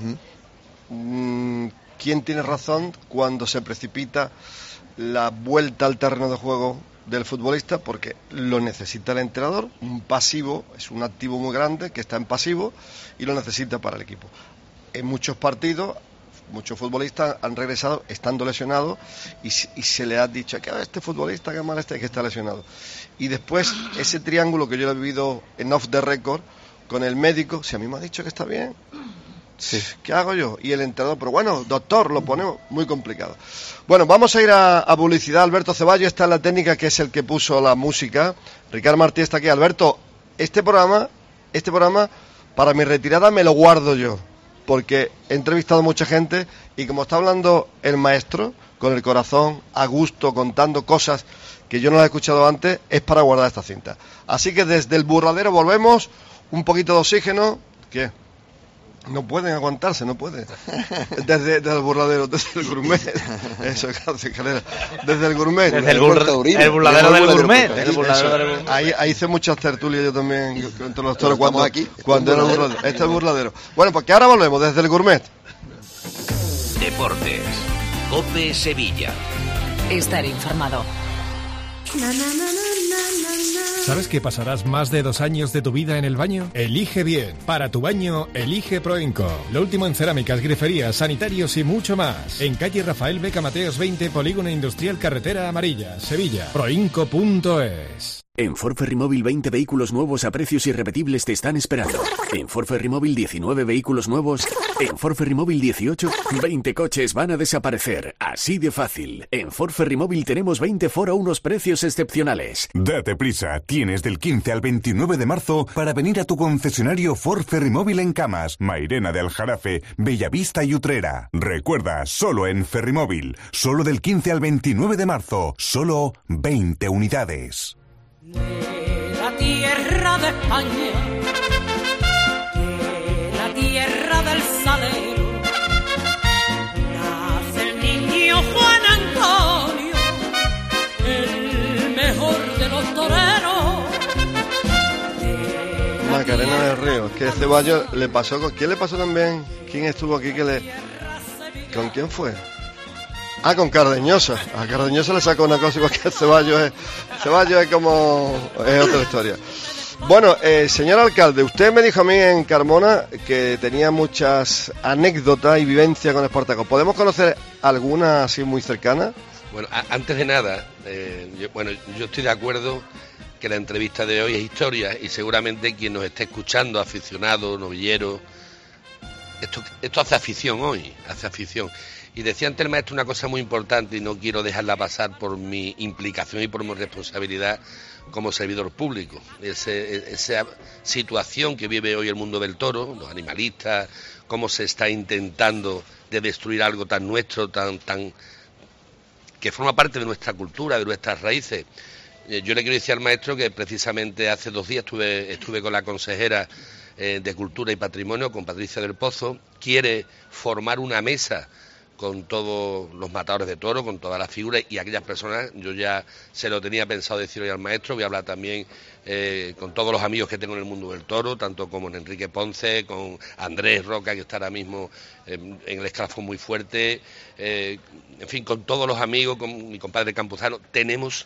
Uh-huh. ¿Quién tiene razón cuando se precipita la vuelta al terreno de juego del futbolista? Porque lo necesita el entrenador, un pasivo, es un activo muy grande que está en pasivo y lo necesita para el equipo. En muchos partidos, muchos futbolistas han regresado estando lesionados y, y se le ha dicho que a este futbolista que mal está, que está lesionado. Y después ese triángulo que yo lo he vivido en off the record con el médico, si a mí me ha dicho que está bien, sí, ¿qué hago yo? Y el entrenador, pero bueno, doctor, lo ponemos muy complicado. Bueno, vamos a ir a, a publicidad. Alberto Ceballos está en la técnica, que es el que puso la música. Ricardo Martí está aquí. Alberto, este programa, este programa, para mi retirada me lo guardo yo, porque he entrevistado a mucha gente y como está hablando el maestro, con el corazón, a gusto, contando cosas que yo no las he escuchado antes, es para guardar esta cinta. Así que desde el burladero volvemos, un poquito de oxígeno, ¿qué? No pueden aguantarse, no pueden. Desde, desde el burladero, desde el gourmet. Eso, escalera. Desde el gourmet. Desde el, bur el burladero del gourmet. El burladero del gourmet. Ahí, ahí hice muchas tertulias yo también entre los toros cuando, aquí, cuando era burladero. Este es el burladero. Bueno, pues que ahora volvemos desde el gourmet. Deportes. COPE Sevilla. Estar informado. ¿Sabes que pasarás más de dos años de tu vida en el baño? Elige bien. Para tu baño, elige Proinco. Lo último en cerámicas, griferías, sanitarios y mucho más. En calle Rafael Beca Mateos veinte, Polígono Industrial Carretera Amarilla, Sevilla. Proinco punto es. En Ford Ferrymóvil veinte vehículos nuevos a precios irrepetibles te están esperando. En Ford Ferrymóvil diecinueve vehículos nuevos. En Ford Ferrymóvil dieciocho, veinte coches van a desaparecer. Así de fácil. En Ford Ferrymóvil tenemos veinte Ford a unos precios excepcionales. Date prisa, tienes del quince al veintinueve de marzo para venir a tu concesionario Ford Ferrymóvil en Camas, Mairena de Aljarafe, Bellavista y Utrera. Recuerda, solo en Ferrymóvil, solo del quince al veintinueve de marzo, solo veinte unidades. De la tierra de España, de la tierra del salero, nace el niño Juan Antonio, el mejor de los toreros. Macarena del Río, es que Ceballos le pasó con... ¿Quién le pasó también? ¿Quién estuvo aquí que le... ¿Con quién fue? Ah, con Cardeñosa. A Cardeñosa le sacó una cosa igual que Ceballos es... Ceballos es como... es otra historia. Bueno, eh, señor alcalde, usted me dijo a mí en Carmona que tenía muchas anécdotas y vivencias con Espartaco. ¿Podemos conocer alguna así muy cercana? Bueno, a, antes de nada, eh, yo, bueno, yo estoy de acuerdo que la entrevista de hoy es historia y seguramente quien nos esté escuchando, aficionado, novillero, esto, esto hace afición hoy, hace afición. Y decía antes el maestro una cosa muy importante y no quiero dejarla pasar por mi implicación y por mi responsabilidad como servidor público. Ese, esa situación que vive hoy el mundo del toro, los animalistas, cómo se está intentando de destruir algo tan nuestro, tan, tan que forma parte de nuestra cultura, de nuestras raíces. Yo le quiero decir al maestro que precisamente hace dos días estuve, estuve con la consejera eh, de Cultura y Patrimonio, con Patricia del Pozo. Quiere formar una mesa con todos los matadores de toro, con todas las figuras y aquellas personas. Yo ya se lo tenía pensado decir hoy al maestro. Voy a hablar también eh, con todos los amigos que tengo en el mundo del toro, tanto como en Enrique Ponce, con Andrés Roca, que está ahora mismo eh, en el escalafón muy fuerte, eh, en fin, con todos los amigos, con mi compadre Campuzano. Tenemos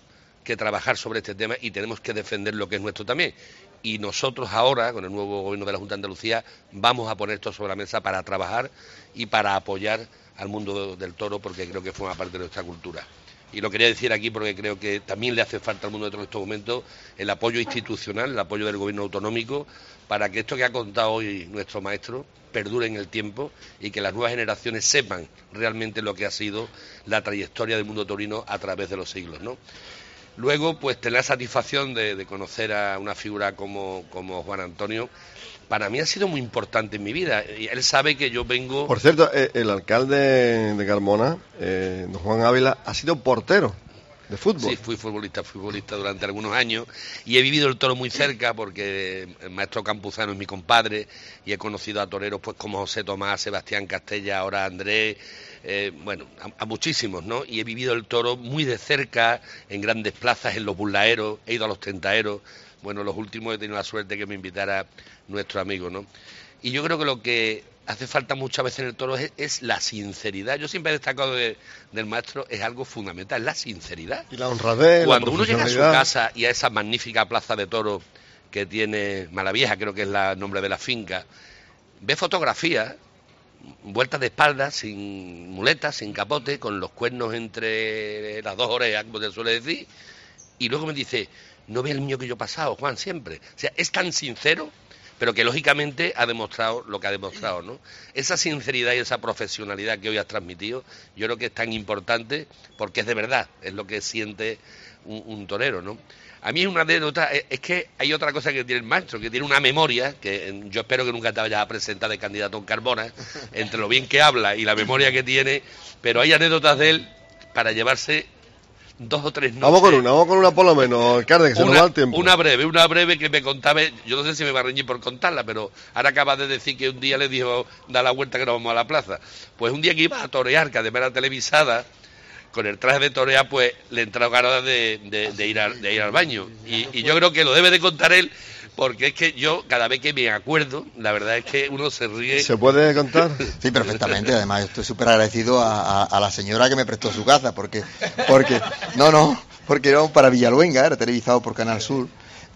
que trabajar sobre este tema y tenemos que defender lo que es nuestro también. Y nosotros ahora, con el nuevo gobierno de la Junta de Andalucía, vamos a poner esto sobre la mesa para trabajar y para apoyar al mundo del toro, porque creo que forma parte de nuestra cultura. Y lo quería decir aquí porque creo que también le hace falta al mundo del toro en estos momentos el apoyo institucional, el apoyo del gobierno autonómico, para que esto que ha contado hoy nuestro maestro perdure en el tiempo y que las nuevas generaciones sepan realmente lo que ha sido la trayectoria del mundo taurino a través de los siglos, ¿no? Luego, pues tener la satisfacción de, de conocer a una figura como, como Juan Antonio, para mí ha sido muy importante en mi vida. Y él sabe que yo vengo... Por cierto, eh, el alcalde de Carmona, eh, don Juan Ávila, ha sido portero de fútbol. Sí, fui futbolista, futbolista durante algunos años y he vivido el toro muy cerca porque el maestro Campuzano es mi compadre y he conocido a toreros pues como José Tomás, Sebastián Castella, ahora Andrés... Eh, bueno, a, a muchísimos, ¿no? Y he vivido el toro muy de cerca, en grandes plazas, en los burlaeros, he ido a los tentaeros, bueno, los últimos he tenido la suerte que me invitara nuestro amigo, ¿no? Y yo creo que lo que hace falta muchas veces en el toro es, es la sinceridad. Yo siempre he destacado de, del maestro, es algo fundamental, la sinceridad. Y la honradez, cuando la uno llega a su casa y a esa magnífica plaza de toros que tiene Malavieja, creo que es la, el nombre de la finca, ve fotografías, vueltas de espalda, sin muletas, sin capote, con los cuernos entre las dos orejas, como se suele decir, y luego me dice, no ve el mío que yo he pasado, Juan, siempre. O sea, es tan sincero, pero que lógicamente ha demostrado lo que ha demostrado, ¿no? Esa sinceridad y esa profesionalidad que hoy has transmitido, yo creo que es tan importante porque es de verdad, es lo que siente un, un torero, ¿no? A mí es una anécdota, es que hay otra cosa que tiene el maestro, que tiene una memoria, que yo espero que nunca te vayas a presentar de candidato en Carmona, entre lo bien que habla y la memoria que tiene, pero hay anécdotas de él para llevarse dos o tres noches. Vamos con una, vamos con una por lo menos, alcalde, que se una, nos va el tiempo. Una breve, una breve que me contaba, yo no sé si me va a reñir por contarla, pero ahora acabas de decir que un día le dijo, da la vuelta que nos vamos a la plaza. Pues un día que iba a torear, que además era televisada, con el traje de torear, pues le entró ganas de, de, de, ir al, de ir al baño. Y, y yo creo que lo debe de contar él, porque es que yo, cada vez que me acuerdo, la verdad es que uno se ríe. ¿Se puede contar? Sí, perfectamente. Además, estoy súper agradecido a, a, a la señora que me prestó su casa, porque, porque no, no, porque íbamos para Villaluenga, era televisado por Canal Sur,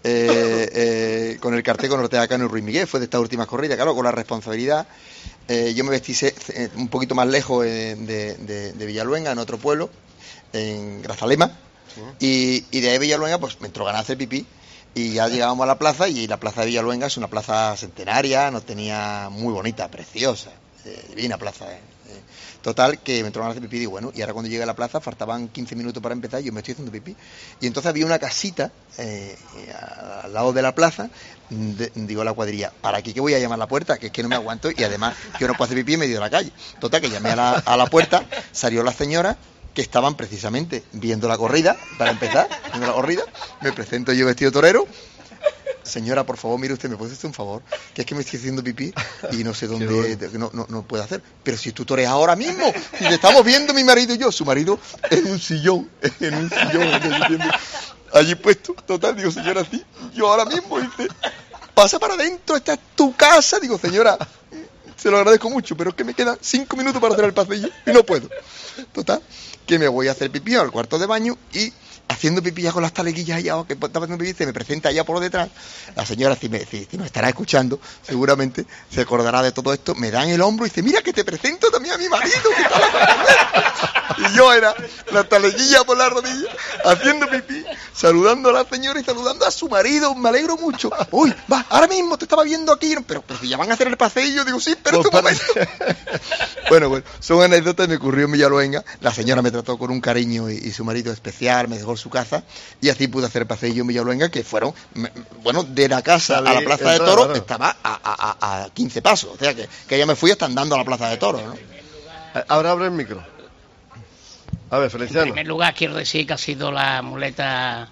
eh, eh, con el cartel con Ortega Cano y Ruiz Miguel, fue de esta última corrida, claro, con la responsabilidad. Eh, yo me vestí eh, un poquito más lejos eh, de, de, de Villaluenga, en otro pueblo, en Grazalema, sí. y, y de ahí Villaluenga pues me entró ganas de hacer pipí, y ya llegábamos a la plaza, y la plaza de Villaluenga es una plaza centenaria, nos tenía muy bonita, preciosa, eh, divina plaza, eh. Total, que me entró ganas de pipí y digo, bueno, y ahora cuando llegué a la plaza faltaban quince minutos para empezar y yo me estoy haciendo pipí. Y entonces había una casita eh, al lado de la plaza, de, digo a la cuadrilla, ¿para aquí que voy a llamar a la puerta? Que es que no me aguanto y además yo no puedo hacer pipí en medio de la calle. Total, que llamé a la, a la puerta, salió la señora, que estaban precisamente viendo la corrida, para empezar, viendo la corrida, me presento yo vestido torero. Señora, por favor, mire usted, ¿me puede hacer un favor? Que es que me estoy haciendo pipí y no sé dónde, no, no, no puedo hacer. Pero si tú toreas ahora mismo, y le estamos viendo mi marido y yo, su marido en un sillón, en un sillón, allí puesto, total, digo, señora, sí, yo ahora mismo, dice, pasa para adentro, esta es tu casa, digo, señora, se lo agradezco mucho, pero es que me quedan cinco minutos para hacer el pasillo y no puedo. Total, que me voy a hacer pipí al cuarto de baño y haciendo pipí ya con las taleguillas allá, que estaba haciendo pipí, se me presenta allá por detrás. La señora, si me, si, si me estará escuchando, seguramente se acordará de todo esto, me dan el hombro y dice, mira que te presento también a mi marido, que estaba y yo era la taleguilla por la rodilla, haciendo pipí, saludando a la señora y saludando a su marido, me alegro mucho. Uy, va, ahora mismo te estaba viendo aquí, pero, pero si ya van a hacer el paseillo, digo, sí, pero este momento. Bueno, bueno, son anécdotas, me ocurrió en Villaluenga, la señora me trató con un cariño y, y su marido especial, me dejó su casa y así pude hacer el paseillo en Villaluenga, que fueron, bueno, de la casa a la plaza de toros, claro, estaba a, a, a quince pasos, o sea que, que ya me fui hasta andando a la plaza de toros, ¿no? Ahora abre el micro. A ver, Feliciano. En primer lugar quiero decir que ha sido la muleta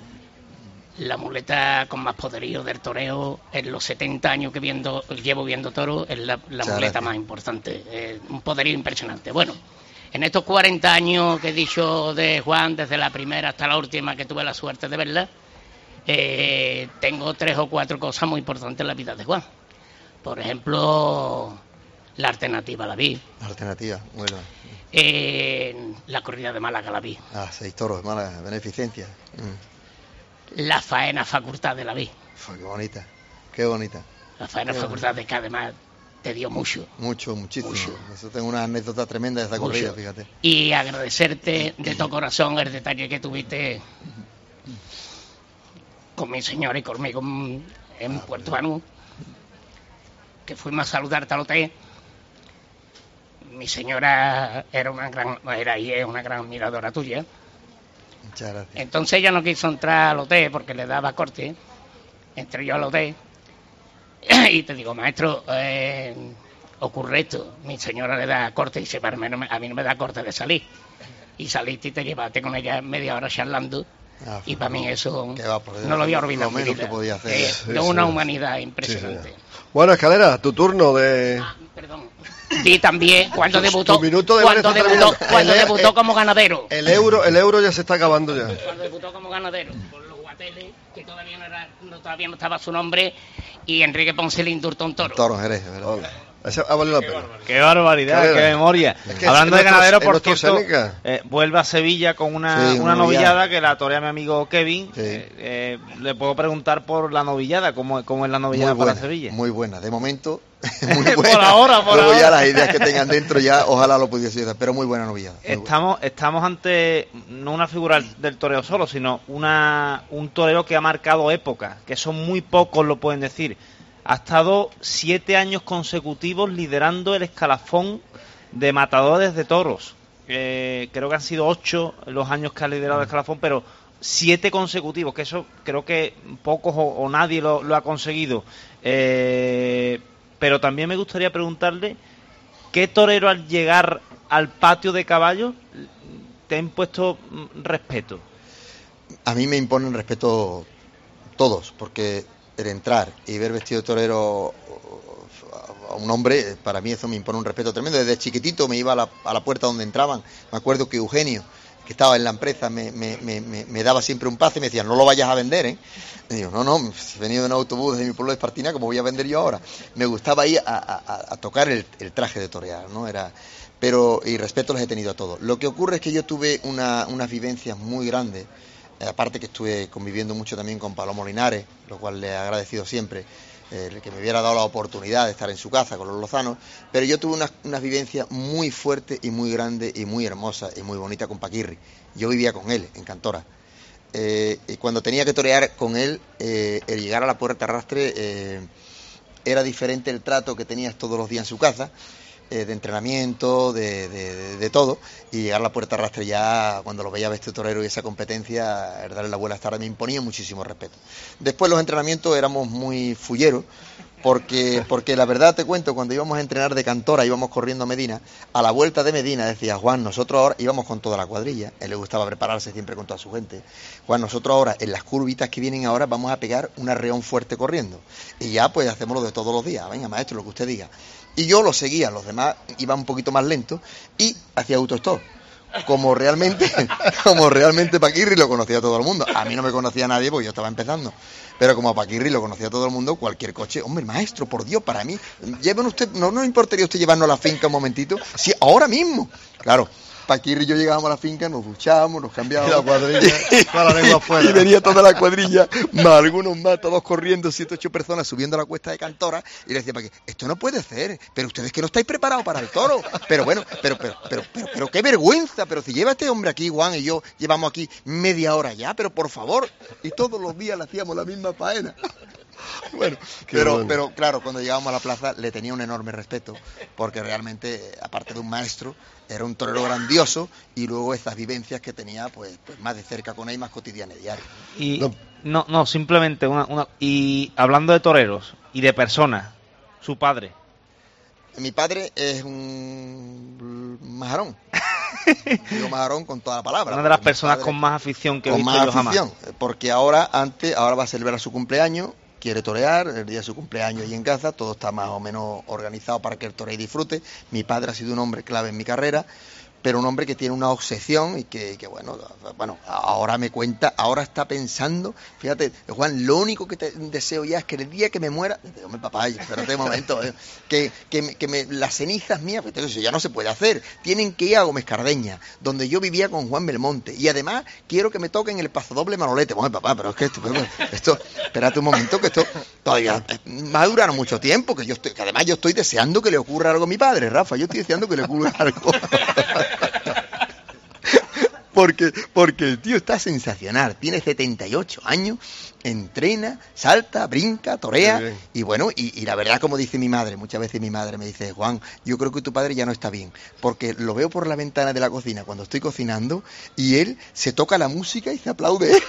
la muleta con más poderío del toreo en los setenta años que viendo llevo viendo toros, es la, la muleta gracias. Más importante, eh, un poderío impresionante. Bueno, en estos cuarenta años que he dicho de Juan, desde la primera hasta la última que tuve la suerte de verla, eh, tengo tres o cuatro cosas muy importantes en la vida de Juan. Por ejemplo, la alternativa a la vid. La alternativa, bueno. Eh, la corrida de Málaga la vi. Ah, seis toros de Málaga, beneficencia. Mm. La faena facultad de la vi. Fue, qué bonita, qué bonita. La faena qué facultad bonita. de que además te dio mucho. Mucho, muchísimo. Mucho. Eso tengo una anécdota tremenda de esa Mucho. corrida, fíjate. Y agradecerte de todo corazón el detalle que tuviste con mi señora y conmigo en, en Puerto Banús, que fuimos a saludarte al hotel. Mi señora era una gran, era y es una gran admiradora tuya. Muchas gracias. Entonces ella no quiso entrar al hotel porque le daba corte. Entré yo al hotel y te digo, maestro, eh, ocurre esto. Mi señora le da corte y dice, para mí no me, a mí no me da corte de salir. Y saliste y te llevaste con ella media hora charlando. Ah, y para mí eso va, por no lo había olvidado. Lo en mi menos vida. que podía hacer. Eh, Sí, de una sí. humanidad impresionante. Sí, bueno, Escalera, tu turno de... Ah, perdón. Vi también cuando Tu- debutó, tu minuto de cuando Vanessa debutó, Terminal. cuando El- debutó el- como ganadero. El euro, el euro ya se está acabando ya. Cuando debutó como ganadero, con los guateles, que todavía no, era, no, todavía no estaba su nombre, y Enrique Ponce le indultó un toro. Toro, Jerez, ¿verdad? Ese ha valido la pena. Qué barbaridad, Calera. qué memoria. Es que Hablando es de nuestro- ganadero, es por nuestro cierto, Seneca. eh, vuelve a Sevilla con una, Sí, una una novillada novillada. que la torea mi amigo Kevin. Sí. Eh, eh, le puedo preguntar por la novillada, cómo, cómo es la Muy novillada buena, para Sevilla. muy buena. De momento, muy buena. Por ahora, por Luego ya ahora. las ideas que tengan dentro ya, ojalá lo pudiese dar, pero muy buena novillada. muy buena. Estamos, estamos ante no una figura del toreo solo, sino una, un torero que ha marcado época, que son muy pocos lo pueden decir. Ha estado siete años consecutivos liderando el escalafón de matadores de toros. Eh, creo que han sido ocho los años que ha liderado el escalafón, pero siete consecutivos, que eso creo que pocos o, o nadie lo, lo ha conseguido. Eh, pero también me gustaría preguntarle, ¿qué torero al llegar al patio de caballos te ha impuesto mm, respeto? A mí me imponen respeto todos, porque el entrar y ver vestido de torero a un hombre, para mí eso me impone un respeto tremendo. Desde chiquitito me iba a la, a la puerta donde entraban. Me acuerdo que Eugenio, que estaba en la empresa, me, me, me, me daba siempre un pase y me decía, no lo vayas a vender, ¿eh? Y digo, no, no, he venido en autobús desde mi pueblo de Espartina, ¿cómo voy a vender yo ahora? Me gustaba ir a, a, a tocar el, el traje de torear, ¿no? Era... Pero, y respeto los he tenido a todos. Lo que ocurre es que yo tuve una, unas vivencias muy grandes. Aparte que estuve conviviendo mucho también con Palomo Linares, lo cual le he agradecido siempre, eh, que me hubiera dado la oportunidad de estar en su casa con los lozanos, pero yo tuve unas, unas vivencias muy fuertes y muy grandes y muy hermosas y muy bonitas con Paquirri. Yo vivía con él en Cantora. Eh, y cuando tenía que torear con él, eh, el llegar a la puerta arrastre eh, era diferente el trato que tenías todos los días en su casa, eh, de entrenamiento, de, de, de, de todo, y llegar a la puerta arrastre ya, cuando lo veía vestido torero y esa competencia, el darle la buena tarde me imponía muchísimo respeto. Después los entrenamientos éramos muy fulleros, porque, porque la verdad te cuento, cuando íbamos a entrenar de Cantora, íbamos corriendo a Medina, a la vuelta de Medina decía, Juan, nosotros ahora íbamos con toda la cuadrilla, él le gustaba prepararse siempre con toda su gente, Juan, nosotros ahora en las curvitas que vienen ahora vamos a pegar un arreón fuerte corriendo, y ya pues hacemos lo de todos los días, venga maestro, lo que usted diga. Y yo lo seguía, los demás iban un poquito más lento y hacía autostop. Como realmente, como realmente Paquirri lo conocía todo el mundo. A mí no me conocía nadie porque yo estaba empezando. Pero como a Paquirri lo conocía todo el mundo, cualquier coche, hombre, maestro, por Dios, para mí, lleven usted, no nos importaría usted llevarnos a la finca un momentito, sí, ahora mismo. Claro. Paquirri y yo llegábamos a la finca, nos duchábamos, nos cambiábamos. Y la cuadrilla, toda la lengua afuera. Y venía toda la cuadrilla, más algunos más, todos corriendo, siete, ocho personas subiendo la cuesta de Cantora. Y le decía, Paquirri, esto no puede ser, pero ustedes que no estáis preparados para el toro. Pero bueno, pero, pero, pero, pero, pero qué vergüenza, pero si lleva este hombre aquí, Juan y yo, llevamos aquí media hora ya, pero por favor. Y todos los días le hacíamos la misma faena. Bueno, pero, bueno. pero claro, cuando llegábamos a la plaza le tenía un enorme respeto, porque realmente, aparte de un maestro, era un torero grandioso y luego estas vivencias que tenía pues, pues más de cerca con él, más cotidiana y diaria. Y no, no, no simplemente una, una... Y hablando de toreros y de personas, su padre. Mi padre es un majarón. Digo majarón con toda la palabra. Una de las personas con más afición que he visto yo jamás. Afición, porque ahora, antes, ahora va a celebrar su cumpleaños, quiere torear, el día de su cumpleaños y en casa, todo está más o menos organizado para que el toree disfrute. Mi padre ha sido un hombre clave en mi carrera, pero un hombre que tiene una obsesión y que, que bueno, bueno, ahora me cuenta, ahora está pensando, fíjate, Juan, lo único que te deseo ya es que el día que me muera, hombre, papá, espérate un momento, eh, que, que, me, que me, las cenizas mías, pues eso ya no se puede hacer, tienen que ir a Gómez Cardeña, donde yo vivía con Juan Belmonte, y además quiero que me toquen el pasodoble Manolete. Bueno, papá, pero es que esto, esto, espérate un momento, que esto todavía va a durar mucho tiempo, que yo estoy, que además yo estoy deseando que le ocurra algo a mi padre, Rafa, yo estoy deseando que le ocurra algo. Porque, porque el tío está sensacional, tiene setenta y ocho años, entrena, salta, brinca, torea, y bueno, y, y la verdad, como dice mi madre, muchas veces mi madre me dice, Juan, yo creo que tu padre ya no está bien, porque lo veo por la ventana de la cocina cuando estoy cocinando, y él se toca la música y se aplaude.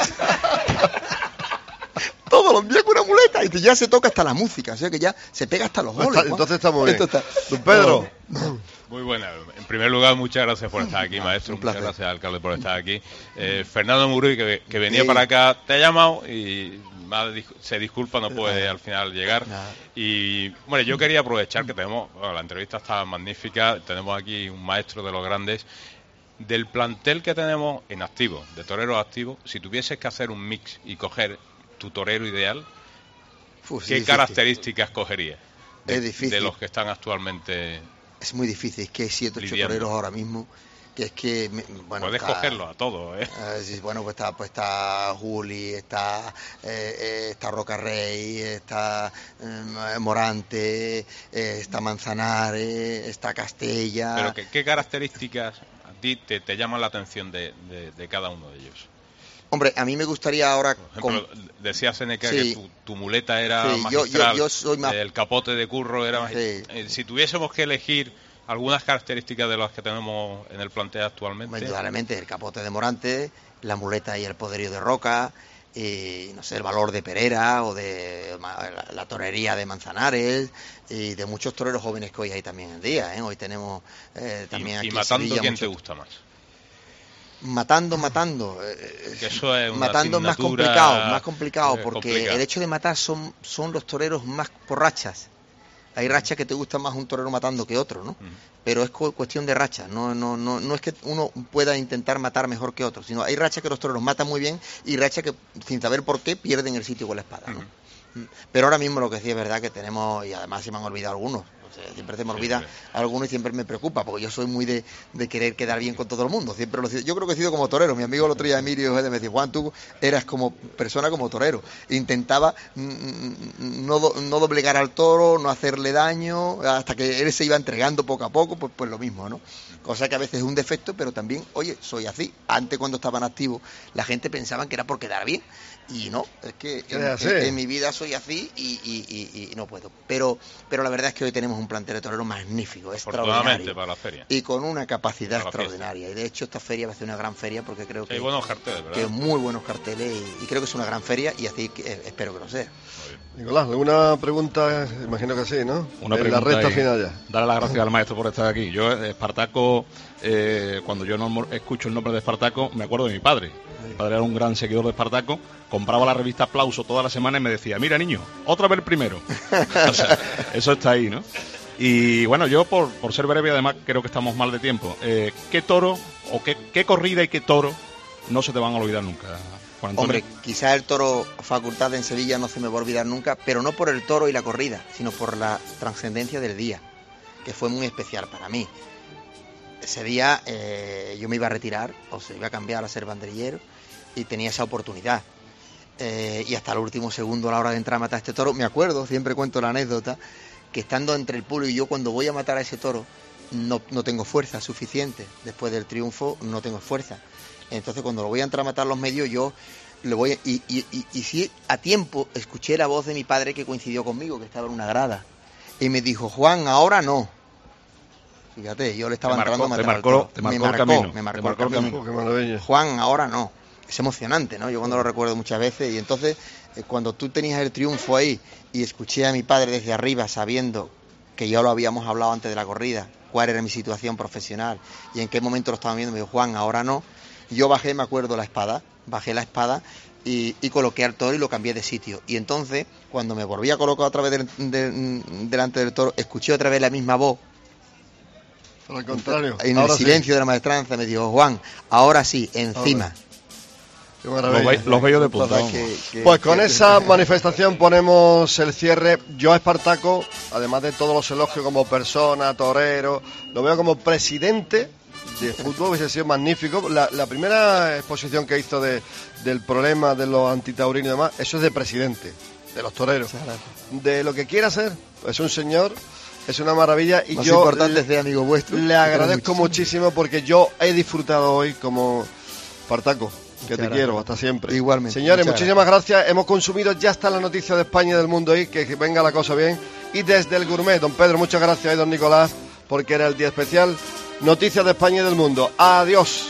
Todos los días con una muleta, y ya se toca hasta la música, o sea que ya se pega hasta los goles. Entonces está muy bien. Está... Don Pedro. Muy buena. En primer lugar, muchas gracias por estar aquí, maestro. Muchas gracias, alcalde, por estar aquí. Eh, Fernando Muruy, que, que venía sí. para acá, te ha llamado y se disculpa, no puede al final llegar. Y bueno, yo quería aprovechar que tenemos, bueno, la entrevista está magnífica, tenemos aquí un maestro de los grandes. Del plantel que tenemos en activo, de toreros activos, si tuvieses que hacer un mix y coger tu torero ideal, Uf, ¿qué sí, características sí. cogerías de, es difícil. de los que están actualmente? Es muy difícil, es que hay siete ocho toreros ahora mismo, que es que, bueno... Puedes está, cogerlo a todos, ¿eh? eh sí, bueno, pues está, pues está Juli, está, eh, está Roca Rey, está eh, Morante, eh, está Manzanares, está Castella... Pero ¿qué, qué características a ti te, te llaman la atención de, de, de cada uno de ellos? Hombre, a mí me gustaría ahora... Por ejemplo, con... decía Seneca sí. que tu, tu muleta era sí, magistral, yo, yo, yo soy más... el capote de Curro era magistral. Sí. Eh, si tuviésemos que elegir algunas características de las que tenemos en el plantel actualmente... Indudablemente, el capote de Morante, la muleta y el poderío de Roca, y no sé, el valor de Pereira o de la, la torería de Manzanares y de muchos toreros jóvenes que hoy hay también en día, ¿eh? Hoy tenemos eh, también y, aquí y matando, Sevilla, ¿quién mucho... te gusta más? Matando, matando. Que eso es una matando es más complicado, más complicado, porque complicado. El hecho de matar son, son los toreros más por rachas. Hay rachas que te gusta más un torero matando que otro, ¿no? Uh-huh. Pero es cu- cuestión de rachas, no, no, no, no es que uno pueda intentar matar mejor que otro, sino hay rachas que los toreros matan muy bien y rachas que, sin saber por qué, pierden el sitio con la espada, ¿no? Uh-huh. Pero ahora mismo lo que sí es verdad que tenemos, y además se me han olvidado algunos, o sea, siempre se me olvida sí, alguno y siempre me preocupa, porque yo soy muy de, de querer quedar bien con todo el mundo, siempre lo he sido. Yo creo que he sido como torero. Mi amigo el otro día, Emilio, me decía, Juan, tú eras como persona como torero, intentaba no, do, no doblegar al toro, no hacerle daño, hasta que él se iba entregando poco a poco, pues, pues lo mismo, ¿no? Cosa que a veces es un defecto, pero también, oye, soy así. Antes, cuando estaban activos, la gente pensaba que era por quedar bien, y no, es que en, en, en mi vida soy así y, y, y, y no puedo. Pero pero la verdad es que hoy tenemos un plantel de toreros magnífico, extraordinario. Para la feria. Y con una capacidad extraordinaria. Y de hecho esta feria va a ser una gran feria, porque creo que hay buenos carteles, ¿verdad? Que muy buenos carteles, y, y creo que es una gran feria, y así que, eh, espero que lo sea. Nicolás, ¿alguna pregunta? Imagino que sí, ¿no? Una en pregunta la recta y final ya. Darle las gracias al maestro por estar aquí. Yo, Espartaco, eh, cuando yo no escucho el nombre de Espartaco, me acuerdo de mi padre. Mi padre era un gran seguidor de Espartaco, compraba la revista Aplauso toda la semana y me decía, mira niño, otra vez el primero. O sea, eso está ahí, ¿no? Y bueno, yo por, por ser breve, además creo que estamos mal de tiempo. Eh, ¿Qué toro o qué, qué corrida y qué toro no se te van a olvidar nunca, Juan Antonio? Hombre, quizás el toro Facultad en Sevilla no se me va a olvidar nunca, pero no por el toro y la corrida, sino por la trascendencia del día, que fue muy especial para mí. Ese día eh, yo me iba a retirar, o se iba a cambiar a ser banderillero, y tenía esa oportunidad. Eh, y hasta el último segundo, a la hora de entrar a matar a este toro, me acuerdo, siempre cuento la anécdota, que estando entre el público y yo, cuando voy a matar a ese toro, no, no tengo fuerza suficiente. Después del triunfo no tengo fuerza. Entonces cuando lo voy a entrar a matar a los medios, yo le voy a, y, y, y, y sí, a tiempo escuché la voz de mi padre, que coincidió conmigo, que estaba en una grada, y me dijo, Juan, ahora no. Fíjate, yo le estaba te entrando marcó, a matar te marcó, al toro. te marcó, me marcó, el camino, me marcó, te marcó el camino. Oh, qué maravilla. Juan, ahora no. Es emocionante, ¿no? Yo cuando lo recuerdo muchas veces, y entonces eh, cuando tú tenías el triunfo ahí y escuché a mi padre desde arriba, sabiendo que ya lo habíamos hablado antes de la corrida, cuál era mi situación profesional y en qué momento lo estaban viendo, me dijo, Juan, ahora no. Yo bajé, me acuerdo, la espada, bajé la espada y, y coloqué al toro y lo cambié de sitio. Y entonces, cuando me volví a colocar otra vez del, de, delante del toro, escuché otra vez la misma voz, Por el contrario. En el silencio sí. de la maestranza me dijo, Juan, ahora sí, encima. Ahora. Los, ve los bellos de punta. Que, que, pues con que, esa que... manifestación ponemos el cierre. Yo a Espartaco, además de todos los elogios como persona, torero, lo veo como presidente de fútbol, hubiese sido magnífico. La, la primera exposición que hizo de, del problema de los antitaurinos y demás, eso es de presidente, de los toreros. De lo que quiera ser, es un señor, es una maravilla. Y Más yo importante es de amigo vuestro. Le agradezco muchísimo. muchísimo porque yo he disfrutado hoy como Espartaco. Que te quiero, hasta siempre. Igualmente. Señores, muchísimas gracias. Hemos consumido ya está la noticia de España y del mundo ahí, que, que venga la cosa bien. Y desde el Gourmet, don Pedro, muchas gracias, y don Nicolás, porque era el día especial. Noticias de España y del mundo. Adiós.